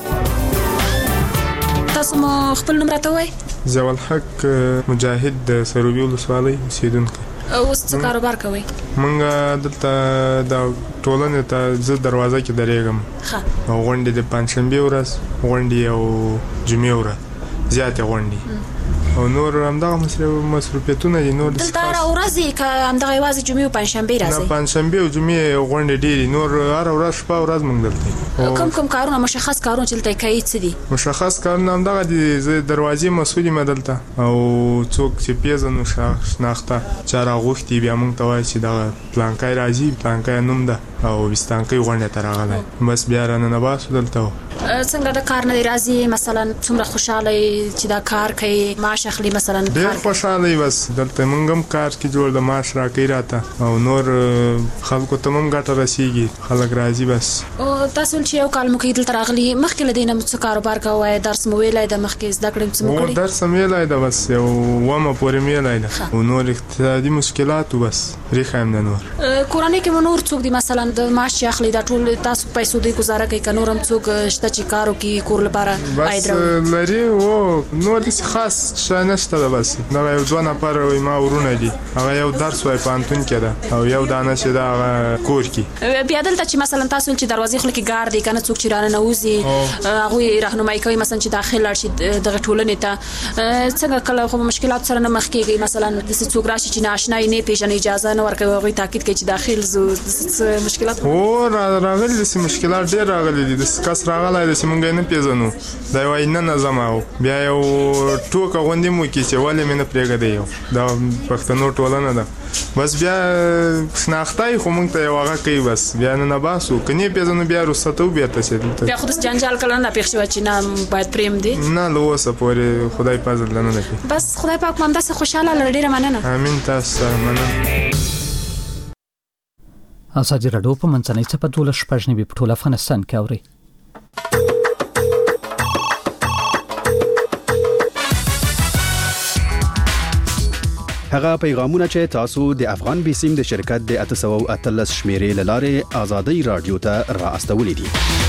تاسو مو خپل نوم راته وای؟ زوال الحق مجاهد د سروبي ولسوالۍ اوسیدونکی. اوس څه کاروبار کوئ؟ موږ دلته د ټولنې ته زه دروازه کې درېږم. ښه. او غونډې د پنجشنبې ورځ، غونډې او جمعې ورځ، زیاتې غونډې او نور همدغه مصروفیتونه دي. نور دلته هره ورځ که همدغه یوازې جمعې او پنجشنبې راځي؟ نه، پنجشنبې او جمعې غونډې ډېرې، نور هره ورځ شپه ورځ موږ دلته. کوم کوم کارونه مشخص کارونه چې دلته کوي څه دي؟ مشخص کارونه همدغه دي، زه دروازې مسؤل یم دلته، او څوک چې پیژنو شناخته چا راغوښتي بیا موږ ته وایي چې دغه پلانکی راځي، پلانکی نوم ده او ویستانکی غونډې ته راغلی، بس بیا راننه باسو دلته. څنګه د کار نه راځي؟ مثلا څومره خوشاله چې دا کار کوي، معاش اخلي مثلا؟ ډېر خوشاله یم، بس دلته موږ هم کار کې جوړ د معاش راکوي راته، او نور خلکو ته هم ګټه رسیږي، خلک راځي. بس او تاسو چې یو کال مو کې دلته راغلي، مخکې له دې نه څه کاروبار کوئ؟ درس مو ویلی ده؟ مخکې زده کړې څه مو کړي؟ درس مې ویلی ده، بس یو اومه پورې مې ویلی ده، او نور اقتصادي مشکلات و بس ریښه یم د نور. کورنۍ کې مو نور څوک دي مثلا د معاش چې اخلي دا ټول تاسو پیسو دوی ګزاره کوي که نور هم څوک شته چې کار وکړي کور لپاره عاید راوړي؟ بس لري و نور داسې خاص شی نشته ده، بس دغه یو دوه نفره وایي ما ورونه دي، هغه یو درس وایي پوهنتون کې ده، او یو دانه چې ده هغه کور کې. بیا دلته چې مثلا تاسو چې دروازې خوله کې ګارد دی که نه څوک چې راننوځي هغوی راهنمایي کوي مثلا چې داخل لاړ شي دغه ټولنې ته، څنګه کله خو مشکلات سره نه مخ کېږئ؟ مثلا داسې څوک راشي چې نااشنا یې نه پېژني، اجازه نه ورکوي، هغوی تاکید کوي چې داخل ځو، داسې مشکلات؟ هو راغلي داسې مشکلات ډېر راغلي دي. داسې کس راغلی داسې موږ یې نه پېژنو، دا یې وایي نه نه ځم، او بیا یو ټوکه غوندې مو وکړي چې ولې مې نه پرېږدی، یو دا پښتنو ټولنه ده، بس بیا شناخته یې خو موږ ته یو هغه کوي، بس بیا نه نه باسو، که نه یې پېژنو بیا رخصته و بېرته چې دلته. بیا خو داسې جنجال کله نه پېښ شوی چې نه باید پرېږدي؟ نه، له اوسه پورې خدای فضل نه ده کړې. بس خدای پاک مو همداسې خوشحاله لري. ډېره مننه. امین. تاسو سره مننه. ازادي رادیو په منځنۍ صفحه دوله شپږ نوي په ټول افغانستان کې اوري. هغه پیغامونه چې تاسو د افغان بیسیم د شرکت د اته سوه او اتلس شمیرې له لارې ازادي رادیو ته را استولې دي.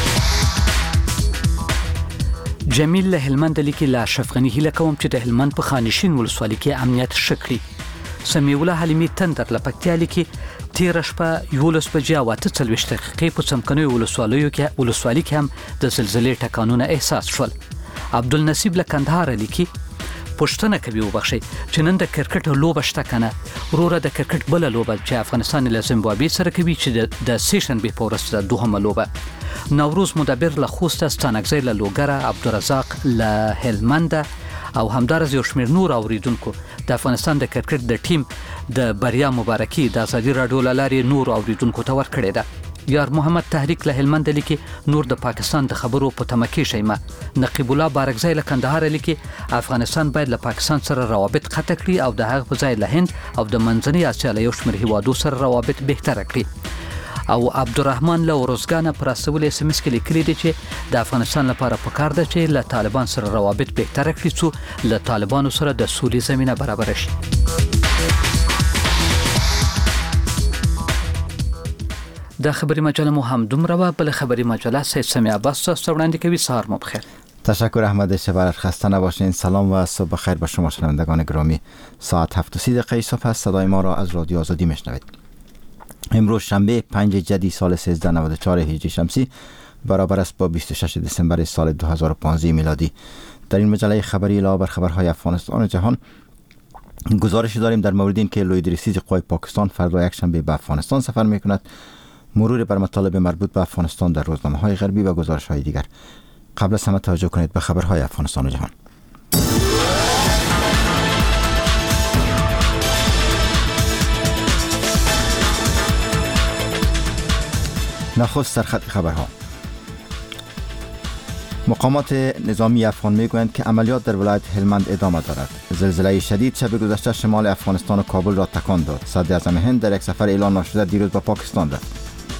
جمیل له هلمند لیکي لا شفغنی هله کوم چې د هلمند په خانشین ولسوالۍ کې امنیت شکړي. سمیع الله حلیمی تندر لپکتیا لیکي تیر شپه یولس بجې او اته څلوېښت دقیقې په څمکنیو ولسوالیو کې ولسوالۍ کې هم د زلزلې ټکانونه احساس شول. عبدالنصیب له کندهار لیکي پښتنه کوي وبخشي چې نن د کرکټ لوبه شته کنه وروره د کرکټ بل لوبه چې افغانستان له زیمبابوې سره کوي چې د سیشن به پورس د دوهمه لوبه. نوروز مدبر له خوست ستانکزی له لوګره، عبدالرزاق له هلمند او همدارز یو شمیر نور اوریدونکو د افغانستان د کرکټ د ټیم د بریا مبارکي د ازادي رادیو لاري نور اوریدونکو ته ورکړې ده. یار محمد تحریک له هلمند لیکي نور د پاکستان د خبرو په تمکی شیمه. نقیب الله بارکزی له کندهار لیکي افغانستان باید له پاکستان سره روابط قطع کړي او د هغه په ځای له هند او د منځنۍ اسیا له یو شمیر هیوادو سره روابط بهتر کړي. او عبدالرحمن له ورزګان پر اسول اس ام اس کې لیکلي دي چې د افغانستان لپاره پکار ده چې له طالبان سره روابط بهتر کړي څو له طالبانو سره د سولې زمينه برابر شي. د خبري مجله مو هم دومره بل خبري مجله سید سمی عباس تاسو وړاندې کوي. سهار مو بخیر. تشکر احمد شبر، خسته نباشین. سلام و صبح بخیر به شما شنوندگان گرامی. ساعت هفت و سی دقیقه صبح است. صدای ما را از رادیو آزادی میشنوید. امروز شنبه پنج جدی سال سیزده نود و چهار هجری شمسی برابر است با بیست و شش دسامبر سال دو هزار و پانزده میلادی. در این مجله خبری علاوه بر خبرهای افغانستان و جهان گزارش داریم در مورد این که لوید رئیس قوای پاکستان فردا یک شنبه به افغانستان سفر میکند، مرور بر مطالب مربوط به افغانستان در روزنامه‌های غربی و گزارش‌های دیگر. قبل از همه توجه کنید به خبرهای افغانستان و جهان. نخست سرخط خبرها. مقامات نظامی افغان میگویند که عملیات در ولایت هلمند ادامه دارد. زلزله شدید شب گذشته شمال افغانستان و کابل را تکان داد. صدر اعظم هند در یک سفر اعلان نشده دیروز به پاکستان رفت.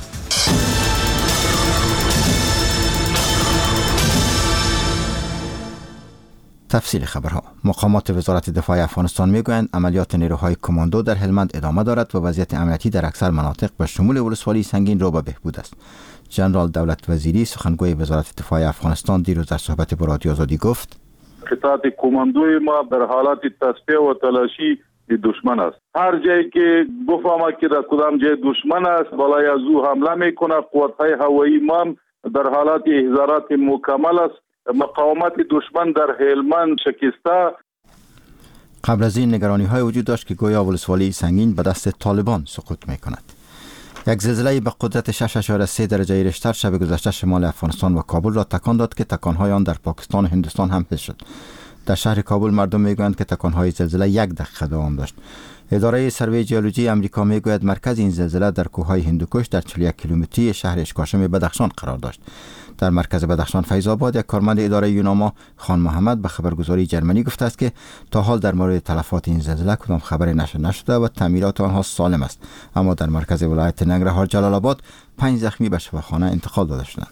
تفصیل خبرها. مقامات وزارت دفاع افغانستان میگویند عملیات نیروهای کماندو در هلمند ادامه دارد و وضعیت امنیتی در اکثر مناطق به شمول ولسوالی سنگین رو به بهبود است. جنرال دولت وزیری سخنگوی وزارت دفاع افغانستان دیروز در صحبت با رادیو آزادی گفت: قطعات کماندوی ما در حالت تصفیه و تلاشی دشمن است. هر جایی که گفتم که در کدام جای دشمن است بالای از او حمله میکنه. قوت‌های هوایی ما در حالت احضارات مکمل است. مقاومت دشمن در هلمند شکسته. قبل از این نگرانی های وجود داشت که گویا ولسوالی سنگین به دست طالبان سقوط می کند. یک زلزله به قدرت شش اشاره سه درجه ریشتر شب گذشته شمال افغانستان و کابل را تکان داد که تکانهای آن در پاکستان و هندوستان هم حس شد. در شهر کابل مردم میگویند که تکانهای زلزله یک دقیقه دوام داشت. اداره سروی ژئولوژی آمریکا میگوید مرکز این زلزله در کوههای هندوکش در چهل و یک کیلومتری شهر اشکاشم بدخشان قرار داشت. در مرکز بدخشان فیض آباد یک کارمند اداره یوناما خان محمد به خبرگزاری جرمنی گفته است که تا حال در مورد تلفات این زلزله کدام خبری نشر نشده و تعمیرات آنها سالم است، اما در مرکز ولایت ننگرهار جلال آباد پنج زخمی به شفاخانه انتقال داده شدند.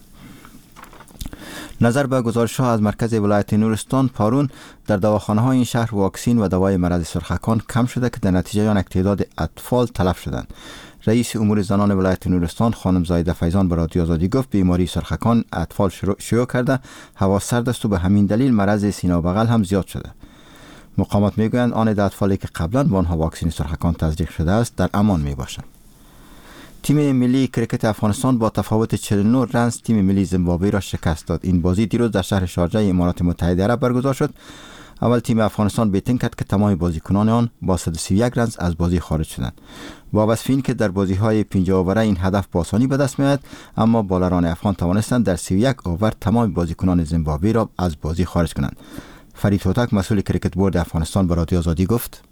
نظر به گزارش‌ها از مرکز ولایت نورستان پارون در دواخانه‌های این شهر واکسین و دوای مرض سرخکان کم شده که در نتیجه آن یک تعداد اطفال تلف شدند. رئیس امور زنان ولایت نورستان خانم زایده فیضان به رادیو آزادی گفت بیماری سرخکان اطفال شروع, شروع کرده، هوا سرد است و به همین دلیل مرض سینه و بغل هم زیاد شده. مقامات میگویند آن اطفالی که قبلا با آنها واکسن سرخکان تزریق شده است در امان میباشند. تیم ملی کرکت افغانستان با تفاوت چهل و نه رنز تیم ملی زیمبابوه را شکست داد. این بازی دیروز در شهر شارجه امارات متحده عرب برگزار شد. اول تیم افغانستان بیتین کرد که تمام بازیکنان آن با صد و سی و یک رنز از بازی خارج شدند. با وصف این که در بازی‌های پنجاه اووره این هدف با آسانی به دست می‌آید، اما بالران افغان توانستند در سی و یک اوور تمام بازیکنان زیمبابوه را از بازی خارج کنند. فرید هوتک مسئول کرکت بورد افغانستان به رادیو آزادی گفت: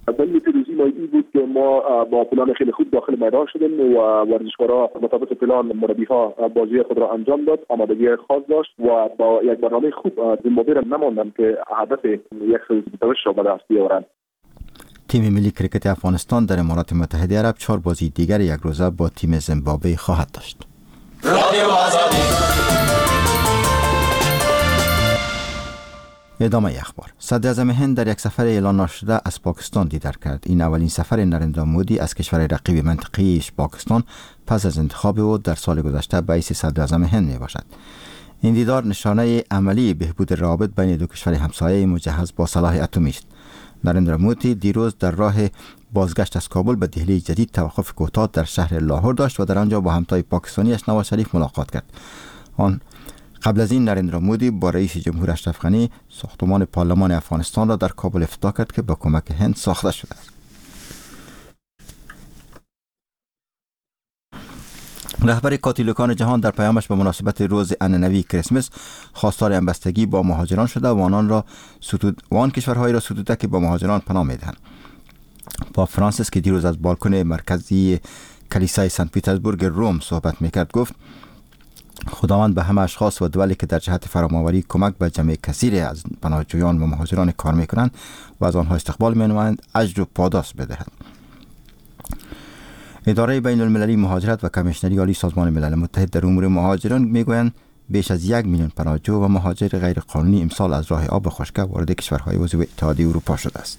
که ما با پلان خیلی خوب داخل میدان شدیم و ورزشکارا مطابق پلان مربی‌ها بازی خود را انجام داد، آمادگی خاص داشت و با یک برنامه خوب زیمبابوه را نماندن که هدف یک سوم را به دست بیاورند. تیم ملی کرکت افغانستان در امارات متحده عرب چهار بازی دیگر یک روزه با تیم زیمبابوه خواهد داشت. رادیو آزادی. ادامه اخبار. صدر اعظم هند در یک سفر اعلان نشده از پاکستان دیدار کرد. این اولین سفر نریندرا مودی از کشور رقیب منطقه‌ایش پاکستان پس از انتخاب او در سال گذشته به حیث صدر اعظم هند می باشد. این دیدار نشانه عملی بهبود روابط بین دو کشور همسایه مجهز با سلاح اتمی است. نریندرا مودی دیروز در راه بازگشت از کابل به دهلی جدید توقف کوتاه در شهر لاهور داشت و در آنجا با همتای پاکستانیش نواز شریف ملاقات کرد. آن قبل از این نریندرا مودی با رئیس جمهور اشرف غنی ساختمان پارلمان افغانستان را در کابل افتتاح کرد که با کمک هند ساخته شده است. رهبر کاتولیکان جهان در پیامش به مناسبت روز عنعنوی کریسمس خواستار همبستگی با مهاجران شده و آنان را ستود وان کشورهایی را ستوده که با مهاجران پناه میدهند. پاپ فرانسیس که دیروز از بالکن مرکزی کلیسای سنت پیترزبورگ روم صحبت میکرد گفت خداوند به همه اشخاص و دولی که در جهت فراماوری کمک به جمع کثیر از پناهجویان و مهاجران کار میکنند و از آنها استقبال مینمایند اجر و پاداش بدهد. اداره بین المللی مهاجرت و کمیشنری عالی سازمان ملل متحد در امور مهاجران میگویند بیش از یک میلیون پناهجو و مهاجر غیر قانونی امسال از راه آب خشک وارد کشورهای عضو اتحادیه اروپا شده است.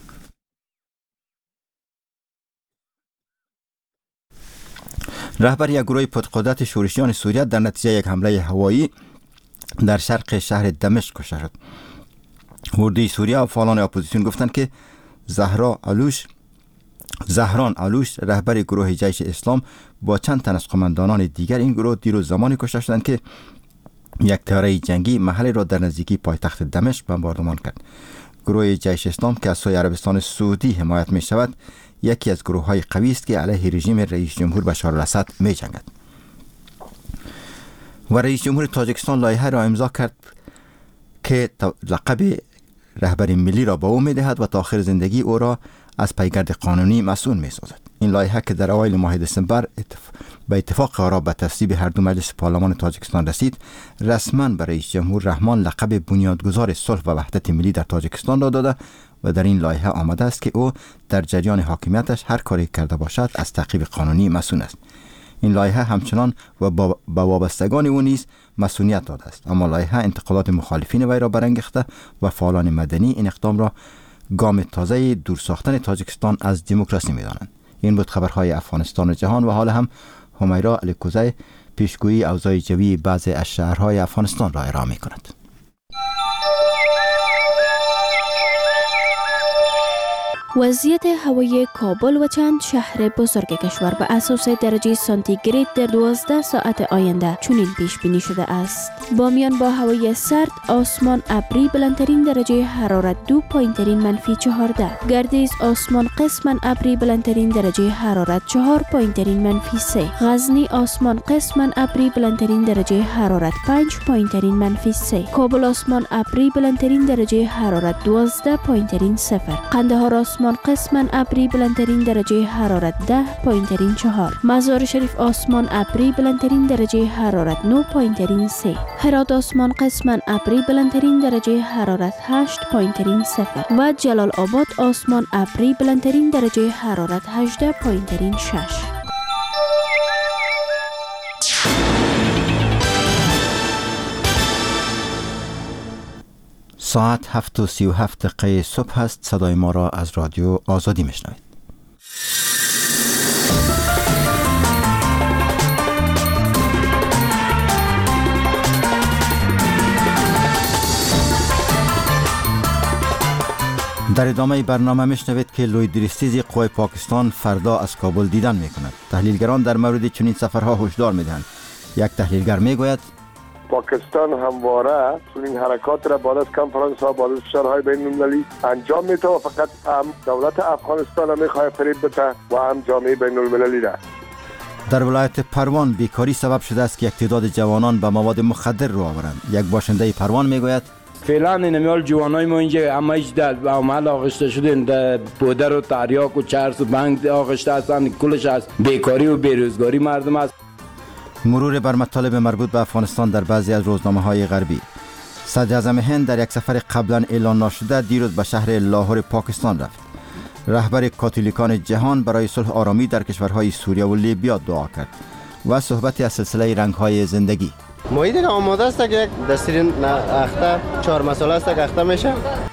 رهبر یک گروه پرقدرت شورشیان سوریه در نتیجه یک حمله هوایی در شرق شهر دمشق کشته شد. اردوی سوریه و فعالان اپوزیسیون گفتند که زهرا علوش زهران علوش رهبر گروه جیش اسلام با چند تن از قماندانان دیگر این گروه دیروز زمانی کشته شدند که یک طیاره جنگی محلی را در نزدیکی پایتخت دمشق بمباردمان کرد. گروه جیش اسلام که از سوی عربستان سعودی حمایت می شود یکی از گروه های قوی است که علیه رژیم رئیس جمهور بشار الاسد می جنگد. و رئیس جمهور تاجیکستان لایحه را امضا کرد که لقب رهبر ملی را به او می دهد و تا آخر زندگی او را از پیگرد قانونی مسئول می سازد. این لایحه که در اوایل ماه دسامبر اتف... به اتفاق آرا به تصویب هر دو مجلس پارلمان تاجیکستان رسید، رسما به رئیس جمهور رحمان لقب بنیادگذار صلح و وحدت ملی در تاجیکستان را داده و در این لایحه آمده است که او در جریان حاکمیتش هر کاری کرده باشد از تعقیب قانونی مسئول است. این لایحه همچنان و با وابستگان او نیز مسئولیت داده است، اما لایحه انتقادات مخالفین وی را برانگیخته و فعالان مدنی این اقدام را گام تازه دور ساختن تاجیکستان از دموکراسی می‌دانند. این بود خبرهای افغانستان و جهان و حالا هم همیرا الکوزی پیشگویی اوضاع جوی بعضی از شهرهای افغانستان را ارائه می‌کند. وضعیت هوایی کابل و چند شهر بزرگ کشور به اساس درجه سانتیگراد در دوازده ساعت آینده چنین پیش بینی شده است. با میان با هوای سرد، آسمان ابری بلندترین درجه حرارت دو پایینترین منفی چهارده، گردیز آسمان قسمن ابری بلندترین درجه حرارت چهار پایینترین منفی سه، غزنی آسمان قسمن ابری بلندترین درجه حرارت پنج پایینترین منفی سه، کابل آسمان ابری بلندترین درجه حرارت دوازده پایینترین صفر، قندهار آسمان قسمن ابری بلندترین درجه حرارت ده پایینترین چهار، مزار شریف آسمان ابری بلندترین درجه حرارت نه پایینترین سه، هرات آسمان قسمن ابری بلندترین درجه حرارت هشت پایینترین صفر و جلال آباد آسمان ابری بلندترین درجه حرارت هجده پایینترین شش. ساعت هفت و سی و هفت دقیقه صبح است. صدای ما را از رادیو آزادی میشنوید. در ادامه برنامه میشنوید که لوی درستیزی قوای پاکستان فردا از کابل دیدن میکند. تحلیلگران در مورد چنین سفرها هشدار میدهند. یک تحلیلگر میگوید پاکستان همواره این حرکات را بعد از کنفرانس ها بعد از فشارهای بین المللی انجام میده و فقط هم دولت افغانستان هم میخواد فریب بده و هم جامعه بین المللی را. در ولایت پروان بیکاری سبب شده است که یک تعداد جوانان به مواد مخدر رو آورند. یک باشنده پروان میگوید فعلا نمیال جوانای ما اینجا همش در عمل آغشته شدن، در پودر و تریاک و چرس و بنگ آغشته هستند. کلش از بیکاری و بیروزگاری مردم است. مرور بر مطالب مربوط به افغانستان در بعضی از روزنامه‌های غربی. صدر اعظم هند در یک سفر قبلا اعلان نشده دیروز به شهر لاهور پاکستان رفت. رهبر کاتولیکان جهان برای صلح آرامی در کشورهای سوریه و لیبیا دعا کرد و صحبتی از سلسله رنگ‌های زندگی. مایی دیگه آماده است که یک دسترین اخته چهار مسئله است که اخته میشه.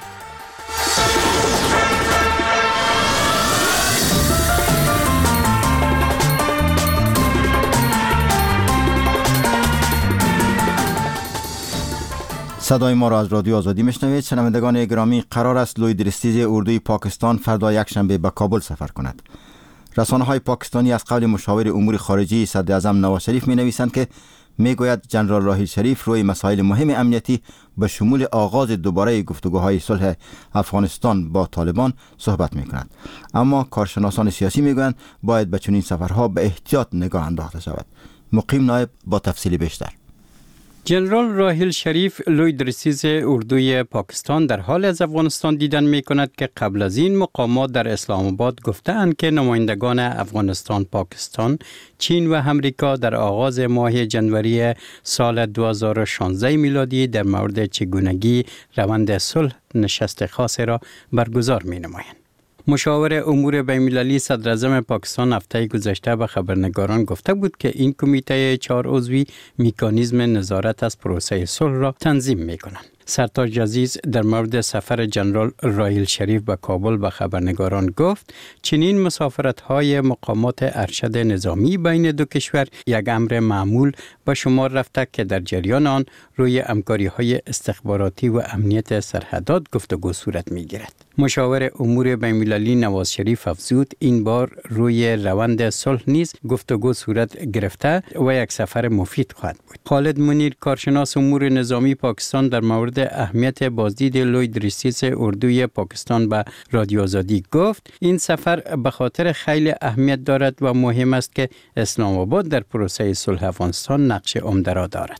صدای ما را از رادیو آزادی میشنوید. شنوندگان گرامی، قرار است لوی درستیز اردوی پاکستان فردا یکشنبه به کابل سفر کند. رسانه‌های پاکستانی از قول مشاور امور خارجی صدر اعظم نواز شریف می نویسند که میگوید جنرال راحیل شریف روی مسائل مهم امنیتی به شمول آغاز دوباره گفتگوهای صلح افغانستان با طالبان صحبت می کند. اما کارشناسان سیاسی میگویند باید به چنین سفرها به احتیاط نگاه انداخته شود. مقیم نایب با تفصیل بیشتر. جنرال راحیل شریف لوی درستیز اردوی پاکستان در حال از افغانستان دیدن می کند که قبل از این مقامات در اسلام آباد گفتند که نمایندگان افغانستان، پاکستان، چین و امریکا در آغاز ماه جنوری سال دو هزار و شانزده میلادی در مورد چگونگی روند صلح نشست خاصی را برگزار می نمایند. مشاور امور بین‌المللی صدر اعظم پاکستان هفته گذشته به خبرنگاران گفته بود که این کمیته چهار عضوی مکانیزم نظارت از پروسه صلح را تنظیم می‌کنند. سرتاج عزیز در مورد سفر جنرال راحیل شریف به کابل به خبرنگاران گفت چنین مسافرت‌های مقامات ارشد نظامی بین دو کشور یک امر معمول به شمار رفته که در جریان آن روی همکاری‌های استخباراتی و امنیت سرحدات گفتگو صورت می‌گیرد. مشاور امور بین‌المللی نواز شریف افزود این بار روی روند صلح نیز گفتگو صورت گرفته و یک سفر مفید خواهد بود. خالد منیر کارشناس امور نظامی پاکستان در مورد اهمیت بازدید لوید ریسیس اردوی پاکستان به رادیو آزادی گفت این سفر به خاطر خیلی اهمیت دارد و مهم است که اسلام آباد در پروسه صلح افغانستان نقش عمده را دارد.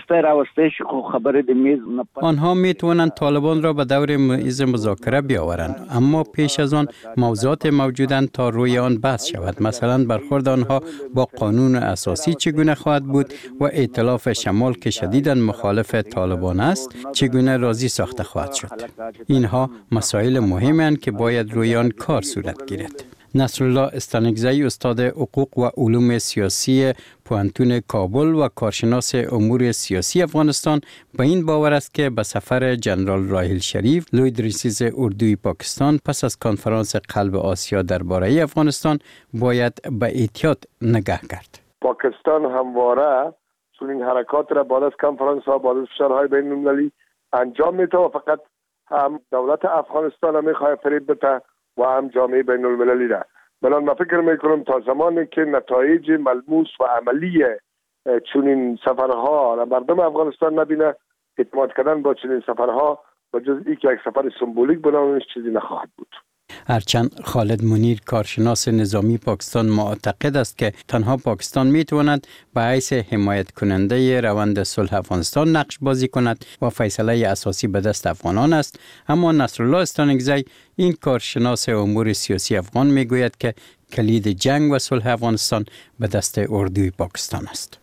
آنها می توانند طالبان را به دور میز مذاکره بیاورند، اما پیش از آن موضوعات موجودند تا روی آن بحث شود. مثلا برخورد آنها با قانون اساسی چگونه خواهد بود و ائتلاف شمال که شدیداً مخالف طالبان است چگونه راضی ساخته خواهد شد. اینها مسائل مهمی اند که باید روی آن کار صورت گیرد. نصرالله استانکزی استاد حقوق و علوم سیاسی پوهنتون کابل و کارشناس امور سیاسی افغانستان به این باور است که به سفر جنرال راحیل شریف لوید ریسیس اردوی پاکستان پس از کنفرانس قلب آسیا درباره افغانستان باید به احتیاط نگاه کرد. پاکستان همواره چنین حرکات را بعد از کنفرانس ها بعد از فشارهای بین المللی انجام میده و فقط هم دولت افغانستان هم میخواه فریب بده و هم جامعه بین المللی را. بنابراین من فکر میکنم تا زمانی که نتایج ملموس و عملی چنین سفرها را مردم افغانستان نبینه، اعتماد کردن با چنین سفرها و جز ای که یک سفر سمبولیک بنامش چیزی نخواهد بود. هرچند خالد منیر کارشناس نظامی پاکستان معتقد است که تنها پاکستان میتواند به حیث حمایت کننده روند صلح افغانستان نقش بازی کند و فیصله اساسی به دست افغانان است، اما نصرالله استانکزی این کارشناس امور سیاسی افغان میگوید که کلید جنگ و صلح افغانستان به دست اردوی پاکستان است.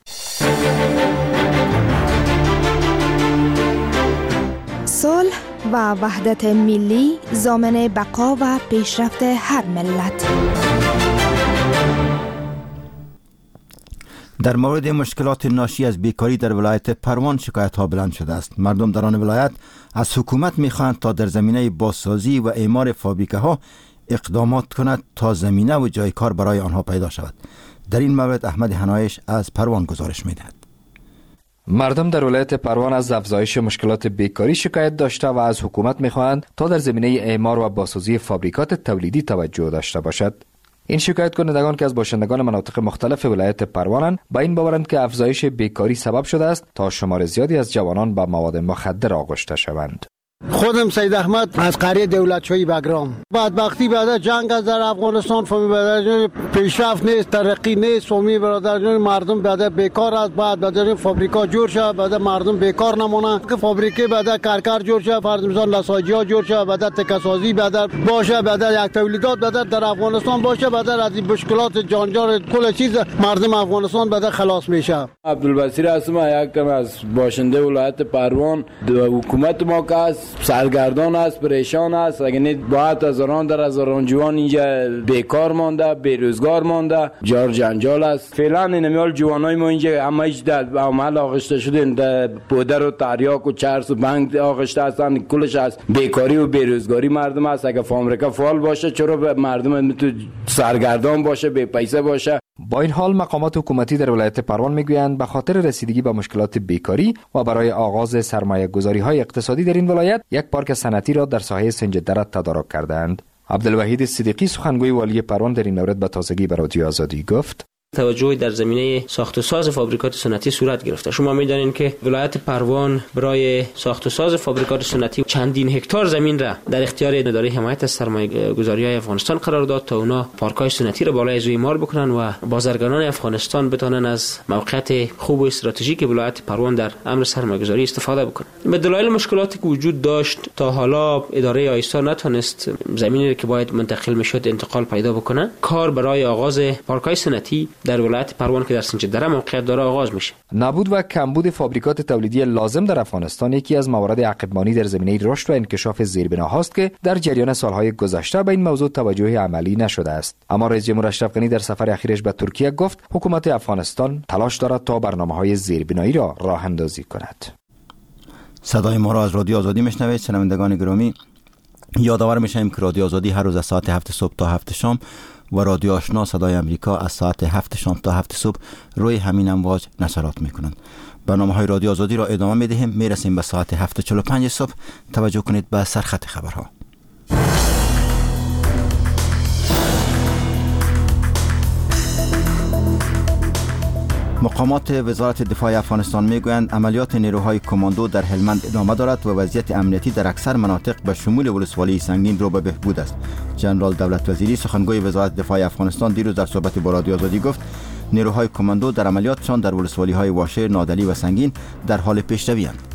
صلح و وحدت ملی ضامن بقا و پیشرفت هر ملت. در مورد مشکلات ناشی از بیکاری در ولایت پروان شکایت ها بلند شده است. مردم در آن ولایت از حکومت می‌خواهند تا در زمینه بازسازی و اعمار فابریکه ها اقدامات کند تا زمینه و جای کار برای آنها پیدا شود. در این مورد احمد حنایش از پروان گزارش می‌دهد. مردم در ولایت پروان از افزایش مشکلات بیکاری شکایت داشته و از حکومت می‌خواهند تا در زمینه اعمار و بازسازی فابریکات تولیدی توجه داشته باشد. این شکایت کنندگان که از باشندگان مناطق مختلف ولایت پروانند با این باورند که افزایش بیکاری سبب شده است تا شمار زیادی از جوانان به مواد مخدر آغشته شوند. خودم سید احمد از قریه دولتشویی بگرام. بدبختی بعد جنگ از در افغانستان فهمی برادر پیشرفت نیست، ترقی نیست، فهمی برادر مردم بعد بیکار است، بعد بعد فابریکا جور شه، بعد مردم بیکار نمونه که فابریکه بعد کارکار جور شه، فرض مثال لاساجیا جور شه، بعد تکسازی بعد باشه، بعد یک تولیدات بعد در افغانستان باشه، بعد از این مشکلات جانجار کل چیز مردم افغانستان بعد خلاص میشه. عبدالبصیر هستم، یک تن از باشنده ولایت پروان. حکومت ما که سرگردان است، پریشان است. اگه نه باید هزاران در هزاران جوان اینجا بیکار مانده، بیروزگار مانده، جار جنجال است. فعلا اینمیال جوانای ما اینجا همش در عمل آغشته شدن، در پودر و تریاک و چرس و بنگ آغشته هستن. کلش از بیکاری و بیروزگاری مردم است. اگه فابریکه فعال باشه چرا مردم میتونه سرگردان باشه، بی پیسه باشه. با این حال مقامات حکومتی در ولایت پروان میگویند به خاطر رسیدگی به مشکلات بیکاری و برای آغاز سرمایه گذاری های اقتصادی در این ولایت یک پارک صنعتی را در ساحه سنج دره تدارک کردند. عبدالوحید صدیقی سخنگوی والی پروان در این مورد به تازگی به رادیو آزادی گفت: توجه در زمینه ساخت و ساز فابریکات صنعتی صورت گرفته. شما می‌دانید که ولایت پروان برای ساخت و ساز فابریکات صنعتی چندین هکتار زمین را در اختیار اداره حمایت از سرمایه‌گذاری‌های افغانستان قرار داد تا اونا پارک‌های صنعتی را بالای از اعمار بکنن و بازرگانان افغانستان بتونن از موقعیت خوب و استراتژیک ولایت پروان در امر سرمایه‌گذاری استفاده بکنن. به دلایل مشکلاتی که وجود داشت تا حالا اداره آیستا نتونست زمینی که باید منتقل می‌شد انتقال پیدا بکنه. کار برای آغاز پارک‌های صنعتی در ولایت پروان که در سنج دره موقعیت داره آغاز میشه. نبود و کمبود فابریکات تولیدی لازم در افغانستان یکی از موارد عقب‌مانی در زمینه رشد و انکشاف زیربناهاست که در جریان سالهای گذشته به این موضوع توجه عملی نشده است. اما رئیس جمهور اشرف غنی در سفر اخیرش به ترکیه گفت حکومت افغانستان تلاش دارد تا برنامه‌های زیربنایی را راه اندازی کند. صدای ما را از رادیو آزادی میشنوید. شنوندگان گرامی، یادآور میشیم که رادیو آزادی هر روز از ساعت هفت صبح تا هفت شام و رادیو آشنا صدای امریکا از ساعت هفت شام تا هفت صبح روی همین امواج نشرات میکنند. برنامه های رادیو آزادی را ادامه میدهیم. میرسیم به ساعت هفت و چهل و پنج صبح. توجه کنید به سرخط خبرها. مقامات وزارت دفاع افغانستان میگویند عملیات نیروهای کماندو در هلمند ادامه دارد و وضعیت امنیتی در اکثر مناطق به شمول ولسوالی سنگین رو به بهبود است. جنرال دولت وزیری سخنگوی وزارت دفاع افغانستان دیروز در صحبت با رادیو آزادی گفت نیروهای کماندو در عملیاتشان در ولسوالی های واشیر، نادلی و سنگین در حال پیشروی اند.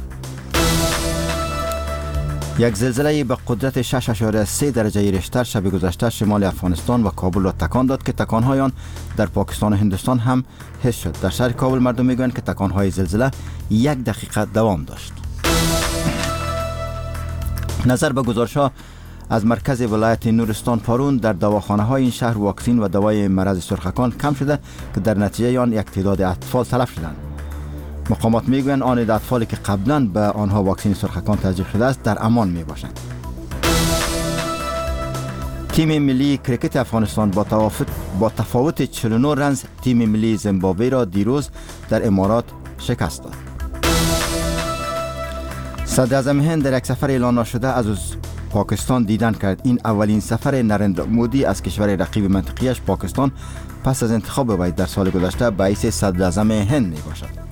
یک زلزله به قدرت شش اشاره سه درجه ریشتر شب گذشته شمال افغانستان و کابل را تکان داد که تکان‌های آن در پاکستان و هندوستان هم حس شد. در شهر کابل مردم میگویند که تکان‌های زلزله یک دقیقه دوام داشت. نظر به گزارش‌ها از مرکز ولایت نورستان پارون در دواخانه‌های این شهر واکسین و دوای مرض سرخکان کم شده که در نتیجه آن یک تعداد اطفال تلف شدند. مقامات میگویند آن اطفالی که قبلا به آنها واکسن سرخکان تزریق شده است در امان می باشند. تیم ملی کرکت افغانستان با تفاوت با تفاوت چهل و نه رنز تیم ملی زیمبابوه را دیروز در امارات شکست داد. صدر اعظم هند در یک سفر اعلان نشده از پاکستان دیدن کرد. این اولین سفر نریندرا مودی از کشور رقیب منطقی‌اش پاکستان پس از انتخاب وی در سال گذشته به حیث صدر اعظم هند می باشد.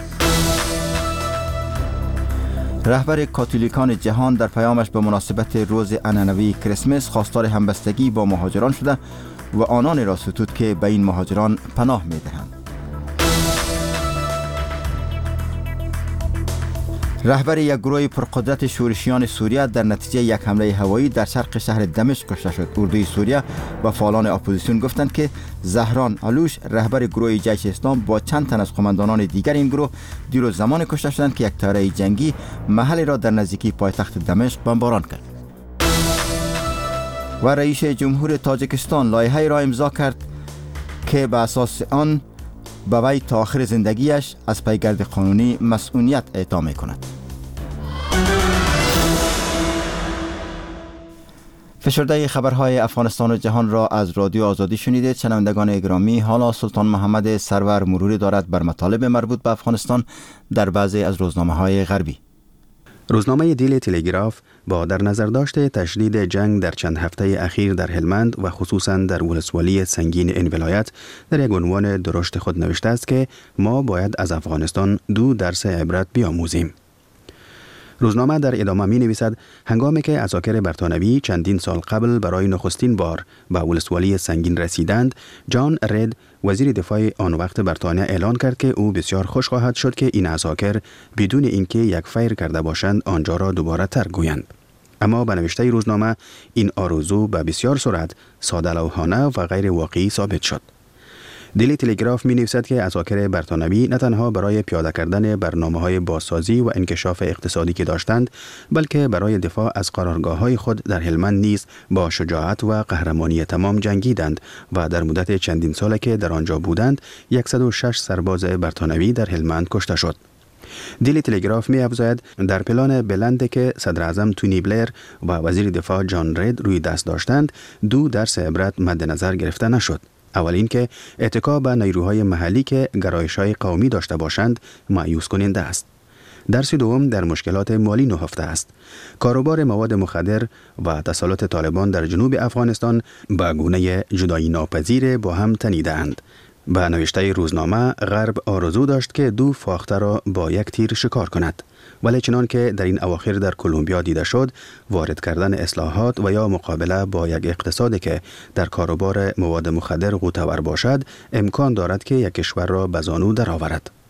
رهبر کاتولیکان جهان در پیامش به مناسبت روز عنعنوی کریسمس خواستار همبستگی با مهاجران شده و آنان را ستود که به این مهاجران پناه می دهند. رهبر یک گروه پرقدرت شورشیان سوریه در نتیجه یک حمله هوایی در شرق شهر دمشق کشته شد. اردوی سوریه و فعالان اپوزیسیون گفتند که زهران علوش رهبر گروه جیش اسلام با چند تن از قماندانان دیگر این گروه دیروز زمان کشته شدند که یک طیاره جنگی محلی را در نزدیکی پایتخت دمشق بمباران کرد. و رئیس جمهور تاجیکستان لایحه‌ای را امضا کرد که به اساس آن به وی تا آخر زندگیش از پیگرد قانونی مسئولیت اعطا می‌کند. فشرده خبرهای افغانستان و جهان را از رادیو آزادی شنیدید. شنوندگان گرامی، حالا سلطان محمد سرور مروری دارد بر مطالب مربوط به افغانستان در بعضی از روزنامه‌های غربی. روزنامه دیلی تلگراف با در نظر داشته تشدید جنگ در چند هفته اخیر در هلمند و خصوصا در ولسوالی سنگین این ولایت در یک عنوان درشت خود نوشته است که ما باید از افغانستان دو درس عبرت بیاموزیم. روزنامه در ادامه می نویسد هنگامی که عساکر برتانوی چندین سال قبل برای نخستین بار به ولسوالی سنگین رسیدند، جان رید وزیر دفاع آن وقت برتانیه اعلان کرد که او بسیار خوش خواهد شد که این عساکر بدون اینکه یک فیر کرده باشند آنجا را دوباره ترک گویند. اما به نوشته روزنامه این آرزو به بسیار سرعت ساده لوحانه و غیر واقعی ثابت شد. دیلی تلگراف می نویسد که عساکر برتانوی نه تنها برای پیاده کردن برنامه‌های بازسازی و انکشاف اقتصادی که داشتند، بلکه برای دفاع از قرارگاه‌های خود در هلمند نیز با شجاعت و قهرمانی تمام جنگیدند و در مدت چندین ساله که در آنجا بودند صد و شش سرباز برتانوی در هلمند کشته شد. دیلی تلگراف می افزاید در پلان بلند که صدر اعظم تونی بلیر و وزیر دفاع جان رید روی دست داشتند، دو درس عبرت مد نظر گرفته نشد. اول این که اتکا به نیروهای محلی که گرایش‌های قومی داشته باشند مایوس کننده است. درس دوم در مشکلات مالی نهفته است. کاروبار مواد مخدر و تسلط طالبان در جنوب افغانستان به گونه جدایی ناپذیر با هم تنیده‌اند. به نوشته روزنامه غرب آرزو داشت که دو فاخته را با یک تیر شکار کند، ولی چنان که در این اواخر در کلمبیا دیده شد، وارد کردن اصلاحات و یا مقابله با یک اقتصادی که در کاروبار مواد مخدر غوطه‌ور باشد امکان دارد که یک کشور را به زانو درآورد.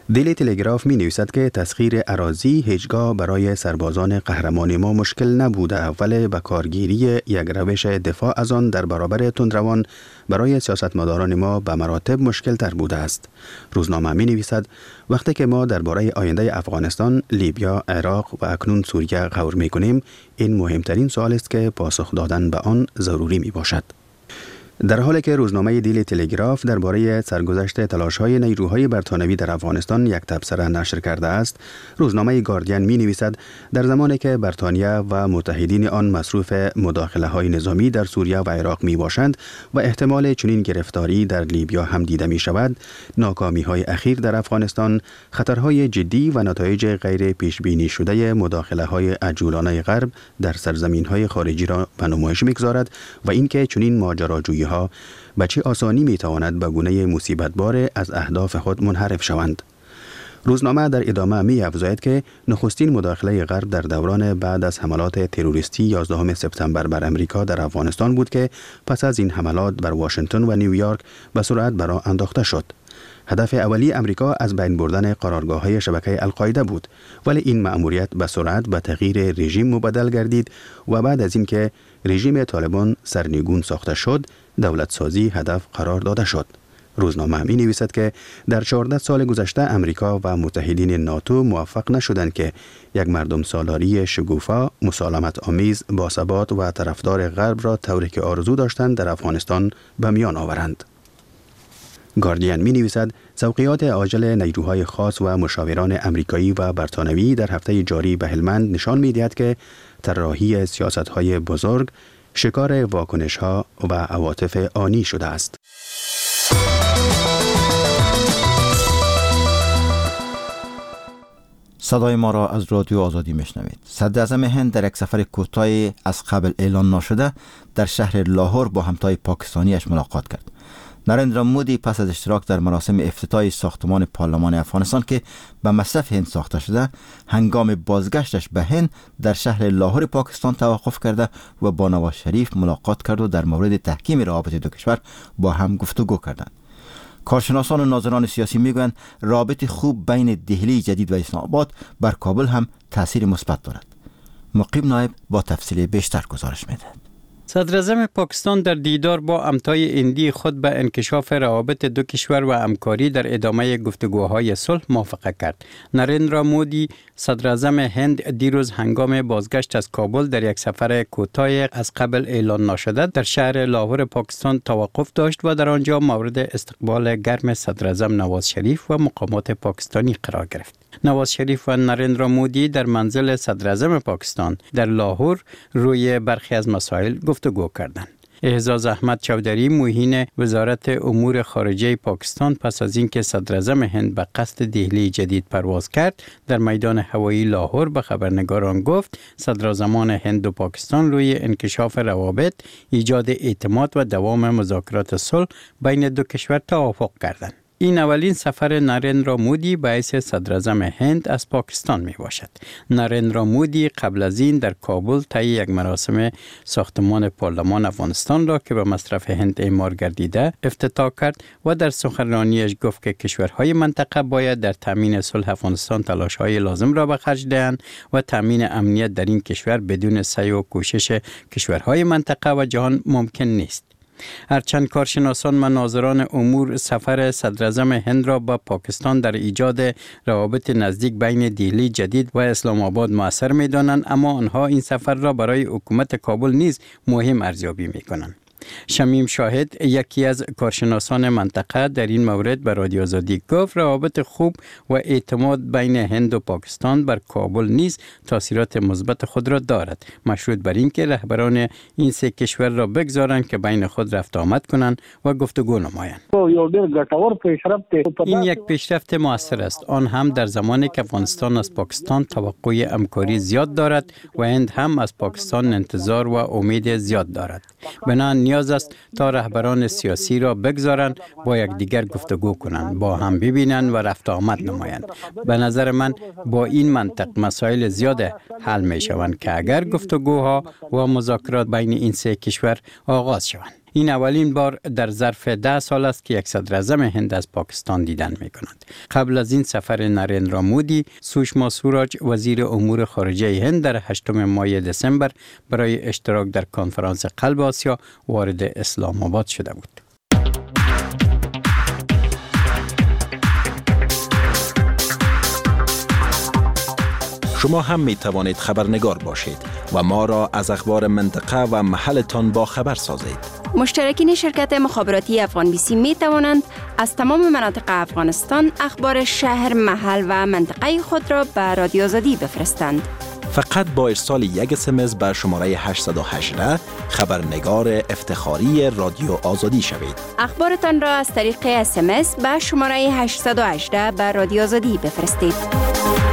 دیلی تلگراف می نویسد که تسخیر اراضی هیچگاه برای سربازان قهرمان ما مشکل نبوده، اول به کارگیری یک روش دفاع از آن در برابر تندروان برای سیاستمداران ما به مراتب مشکل تر بوده است. روزنامه می نویسد وقتی که ما درباره آینده افغانستان، لیبیا، عراق و اکنون سوریه غور می کنیم، این مهمترین سوال است که پاسخ دادن به آن ضروری می باشد. در حالی که روزنامه دیلی تلگراف درباره سرگذشت تلاش‌های نیروهای برتانوی در افغانستان یک تبصره نشر کرده است، روزنامه گاردین می نویسد در زمانی که بریتانیا و متحدین آن مصروف مداخله‌های نظامی در سوریه و عراق می باشند و احتمال چنین گرفتاری در لیبیا هم دیده می شود، ناکامی‌های اخیر در افغانستان خطرهای جدی و نتایج غیر پیش بینی شده مداخله‌های عجولانه غرب در سرزمین‌های خارجی را به نمایش می‌گذارد و اینکه چنین ماجراجویی ها به چه آسانی می تواند به گونه مصیبت بار از اهداف خود منحرف شوند. روزنامه در ادامه می افزاید که نخستین مداخله غرب در دوران بعد از حملات تروریستی یازدهم سپتامبر بر امریکا در افغانستان بود که پس از این حملات بر واشنگتن و نیویورک به سرعت برآ انداخته شد. هدف اولی امریکا از بین بردن قرارگاه‌های شبکه القاعده بود، ولی این مأموریت به سرعت به تغییر رژیم مبدل گردید و بعد از اینکه رژیم طالبان سرنگون ساخته شد، دولت سازی هدف قرار داده شد. روزنامه می نویسد که در چهارده سال گذشته امریکا و متحدین ناتو موفق نشدند که یک مردم سالاری شگوفا، مسالمت آمیز، باثبات و طرفدار غرب را طوری که آرزو داشتند در افغانستان به میان آورند. گاردین می نویسد توقیات عاجل نیروهای خاص و مشاوران امریکایی و برتانوی در هفته جاری به هلمند نشان می دهد که طراحی سیاست‌های بزرگ شکار واکنش‌ها و عواطف آنی شده است. صدای ما را از رادیو آزادی میشنوید. صدر اعظم هند در یک سفر کوتاهی از قبل اعلان نشده در شهر لاهور با همتای پاکستانیش ملاقات کرد. نریندرا مودی پس از اشتراک در مراسم افتتاحی ساختمان پارلمان افغانستان که به مصرف هند ساخته شده، هنگام بازگشتش به هند در شهر لاهور پاکستان توقف کرده و با نواز شریف ملاقات کرد و در مورد تحکیم روابط دو کشور با هم گفتگو کردند. کارشناسان و ناظران سیاسی میگویند رابط خوب بین دهلی جدید و اسلام آباد بر کابل هم تاثیر مثبت دارد. مقیم نایب با تفصیل بیشتر گزارش میدهد. صدر اعظم پاکستان در دیدار با همتای هندی خود به انکشاف روابط دو کشور و همکاری در ادامه گفتگوهای صلح موافقت کرد. نریندرا مودی صدر اعظم هند دیروز هنگام بازگشت از کابل در یک سفر کوتاه از قبل اعلان نشده در شهر لاهور پاکستان توقف داشت و در آنجا مورد استقبال گرم صدر اعظم نواز شریف و مقامات پاکستانی قرار گرفت. نواز شریف و نریندرا مودی در منزل صدر اعظم پاکستان در لاهور روی برخی از مسائل گفتگو کردند. اعزاز احمد چودری معین وزارت امور خارجه پاکستان پس از اینکه صدر اعظم هند به قصد دهلی جدید پرواز کرد در میدان هوایی لاهور به خبرنگاران گفت صدر اعظمان هند و پاکستان روی انکشاف روابط، ایجاد اعتماد و دوام مذاکرات صلح بین دو کشور توافق کردند. این اولین سفر نریندرا مودی به حیث صدر اعظم هند از پاکستان می باشد. نریندرا مودی قبل از این در کابل طی یک مراسم ساختمان پارلمان افغانستان را که به مصرف هند اعمار گردیده افتتاح کرد و در سخنرانیش گفت که کشورهای منطقه باید در تامین صلح افغانستان تلاش‌های لازم را به خرج دهند و تامین امنیت در این کشور بدون سعی و کوشش کشورهای منطقه و جهان ممکن نیست. هرچند کارشناسان و ناظران امور سفر صدر اعظم هند را با پاکستان در ایجاد روابط نزدیک بین دهلی جدید و اسلام آباد مؤثر می دانند، اما آنها این سفر را برای حکومت کابل نیز مهم ارزیابی می کنند. شمیم شاهد یکی از کارشناسان منطقه در این مورد به رادیو آزادی گفت روابط خوب و اعتماد بین هند و پاکستان بر کابل نیز تاثیرات مثبت خود را دارد، مشروط بر اینکه رهبران این سه کشور را بگذارند که بین خود رفت آمد کنند و گفتگو نمایند. این یک پیشرفت موثر است، آن هم در زمانی که افغانستان از پاکستان توقع همکاری زیاد دارد و هند هم از پاکستان انتظار و امید زیاد دارد. بنابراین نیاز است تا رهبران سیاسی را بگذارند با یکدیگر گفتگو کنند، با هم ببینند و رفت آمد نمایند. به نظر من با این منطق مسائل زیاد حل می شوند که اگر گفتگوها و مذاکرات بین این سه کشور آغاز شوند. این اولین بار در ظرف ده سال است که یک صدر اعظم هند از پاکستان دیدن می کند. قبل از این سفر نریندرا مودی، سوشما سوراج وزیر امور خارجه هند در هشتم ماه دسامبر برای اشتراک در کنفرانس قلب آسیا وارد اسلام آباد شده بود. شما هم می توانید خبرنگار باشید و ما را از اخبار منطقه و محلتان با خبر سازید. مشترکین شرکت مخابراتی افغان بی سی می توانند از تمام مناطق افغانستان اخبار شهر، محل و منطقه خود را به رادیو آزادی بفرستند. فقط با ارسال یک اس ام اس به شماره هشت یک هشت خبرنگار افتخاری رادیو آزادی شوید. اخبارتان را از طریق اس ام اس به شماره هشت یک هشت به رادیو آزادی بفرستید.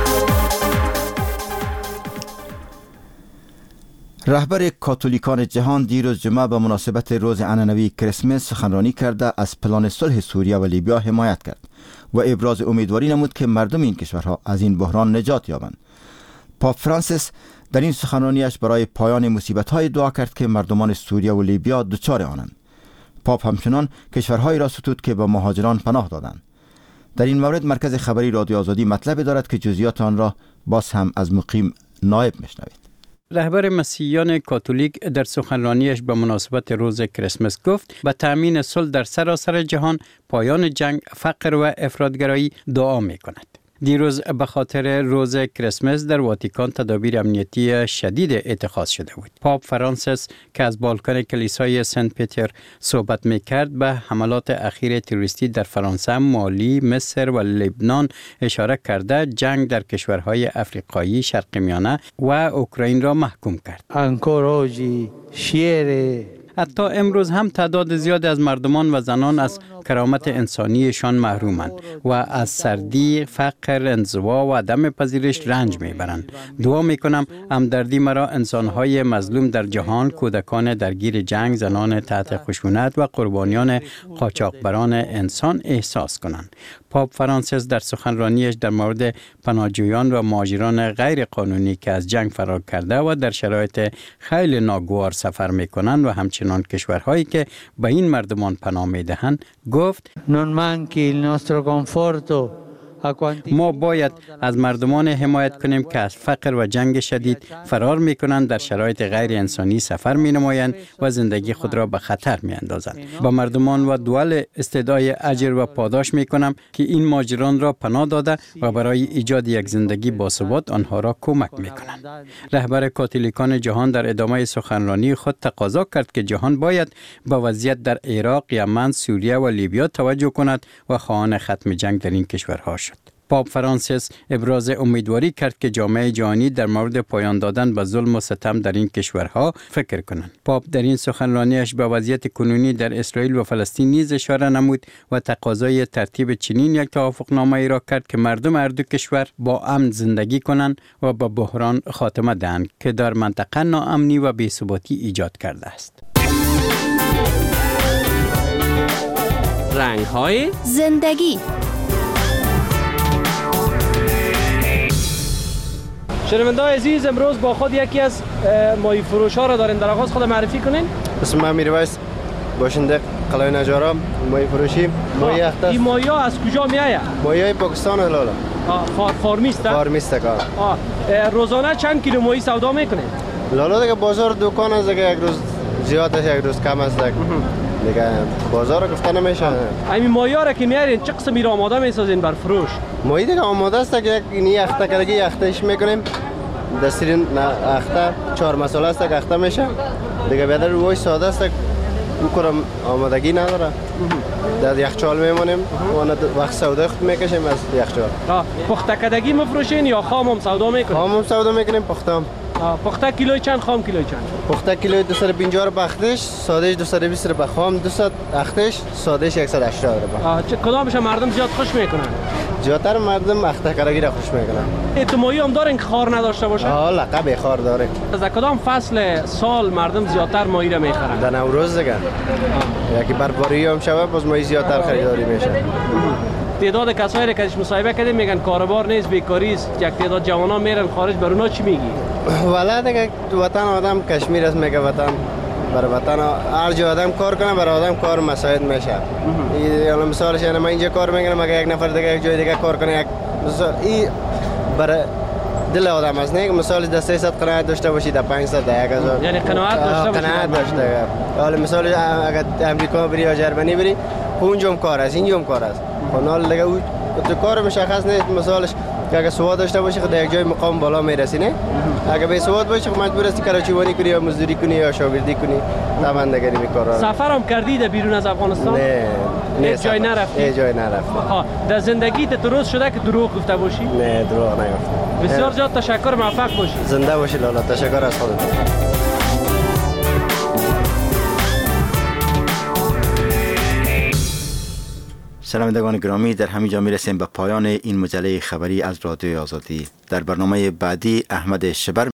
رهبر کاتولیکان جهان دیروز جمعه به مناسبت روز عنعنوی کریسمس سخنرانی کرده از پلان صلح سوریه و لیبیا حمایت کرد و ابراز امیدواری نمود که مردم این کشورها از این بحران نجات یابند. پاپ فرانسیس در این سخنرانیش برای پایان مصیبت‌های دعا کرد که مردمان سوریه و لیبیا دچار آنند. پاپ همچنان کشورهایی را ستود که به مهاجران پناه دادند. در این مورد مرکز خبری رادیو آزادی مطلب دارد که جزئیات آن را باز هم از مقیم نایب میشنوید. رهبر مسیحیان کاتولیک در سخنرانیش به مناسبت روز کریسمس گفت به تأمین صلح در سراسر جهان، پایان جنگ، فقر و افراطگرایی دعا می کند. دیروز به خاطر روز کریسمس در واتیکان تدابیر امنیتی شدید اتخاذ شده بود. پاپ فرانسیس که از بالکن کلیسای سنت پیتر صحبت می‌کرد به حملات اخیر تروریستی در فرانسه، مالی، مصر و لبنان اشاره کرده جنگ در کشورهای افریقایی، شرق میانه و اوکراین را محکوم کرد. حتی امروز هم تعداد زیاد از مردمان و زنان از کرامت انسانیشان محرومند و از سردی، فقر، انزوا و عدم پذیرش رنج میبرند. دعا میکنم همدردی مرا انسانهای مظلوم در جهان، کودکان درگیر جنگ، زنان تحت خشونت و قربانیان قاچاقبران انسان احساس کنند. پاپ فرانسیس در سخنرانیش در مورد پناهجویان و مهاجران غیر قانونی که از جنگ فرار کرده و در شرایط خیلی ناگوار سفر میکنند و همچنان کشورهایی که به این مردمان پناه میدهند گفت ما باید از مردمان حمایت کنیم که از فقر و جنگ شدید فرار می کنند، در شرایط غیر انسانی سفر می نمایند و زندگی خود را به خطر می اندازند. با مردمان و دول استدعای اجر و پاداش می کنم که این مهاجران را پناه داده و برای ایجاد یک زندگی باثبات آنها را کمک می کنند. رهبر کاتولیکان جهان در ادامه سخنرانی خود تقاضا کرد که جهان باید به وضعیت در عراق، یمن، سوریه و لیبیا توجه کند و خواهان ختم جنگ در این کشورها شد. پاپ فرانسیس ابراز امیدواری کرد که جامعه جهانی در مورد پایان دادن به ظلم و ستم در این کشورها فکر کنند. پاپ در این سخنرانیش به وضعیت کنونی در اسرائیل و فلسطین نیز اشاره نمود و تقاضای ترتیب چنین یک توافقنامه ای را کرد که مردم هر دو کشور با امن زندگی کنند و به بحران خاتمه دهند که در منطقه ناامنی و بی‌ثباتی ایجاد کرده است. رنگ‌های زندگی. شنونده‌های عزیز، امروز با خود یکی از ماهی فروش‌ها را دارین. در آغاز خود معرفی کنین. اسم من میرویس، باشنده قلعه نجارا، ماهی فروشی. ماهی اختص. این ماهی‌ها از کجا میآید؟ ماهی پاکستان هلالا. آه، فار فارمیست. فارمیست کار. آه، روزانه چند کیلو ماهی سودا میکنین؟ لالا دیگه بازار دکان است دیگه، یک روز زیاد است یک روز کم است دیگه. بازار گفته نمیشه. همین ماهی‌ها را که میارین چه قسمی را آماده میسازین بر فروش؟ ماهی دیگه آماده است که این اخته کردگی اختهش میکنیم. دسترین اخته چهار مساله است که اخته میشه دیگه. بیادر روی ساده است بکنم آمادگی نداره. در یخچال میمونیم و وقت سودا خود میکشیم از یخچال. پخته کردگی میفروشین یا خام هم سودا میکنین؟ خام هم سودا میکنیم، پخته هم. پخته کیلوی چند، خام کیلوی چند؟ پخته کیلوی دویست و پنجاه رو بختش، سادهش دویست و بیست رو به خام دویست اختش، سادهش صد و هشتاد رو. چه کدامش مردم زیاد خوش میکنن؟ زیادتر مردم اخته کردگی را خوش میکنن. اعتمایی هم دارین که خار نداشته باشه؟ آه، لقب خار داره. از کدام فصل سال مردم زیادتر ماهی را میخرن؟ در نوروز دیگه. یکی برباری هم شبه باز ماهی زیادتر خریداری میشه. تعداد کسایی که مصاحبه کردیم میگن کاروبار نیست، بیکاری است. یک تعداد جوانان میرن خارج، بر اونا چی میگی؟ والا دیگه وطن آدم کشمیر است، میگه وطن برای وطن هر جا آدم کار کنه برای آدم کار مساعد میشه. این مثالش اینه، من اینجا کار میکنم اگه یک نفر دیگه یک جای دیگه کار کنه یک مثال این برای دل آدم است. نه مثال ده سیصد قناعت داشته باشید ده پانصد ده یک هزار یعنی قناعت داشته باشید قناعت داشته. حالا مثال اگر امریکا بری یا جرمنی بری اونجا هم کار است اینجا هم کار است. حالا دیگه اون تو کار مشخص نیست. مثالش اگه سواد داشته باشی خود یک جای مقام بالا میرسی نه. اگه به سواد باشی مجبور هستی کراچیوانی کنی یا مزدوری کنی یا شاگردی کنی. طبعا دیگه این کارا سفر هم کردید بیرون از افغانستان؟ نه نه جای نرفتی؟ نه جای نرفتم. ها در زندگیت درست شده که دروغ گفته باشی؟ نه دروغ نگفتم. بسیار زیاد تشکر، موفق باشی. زنده باشی لالا. تشکر از خودت. شنوندگان گرامی، در همینجا میرسیم به پایان این مجله خبری از رادیو آزادی. در برنامه بعدی احمد شبر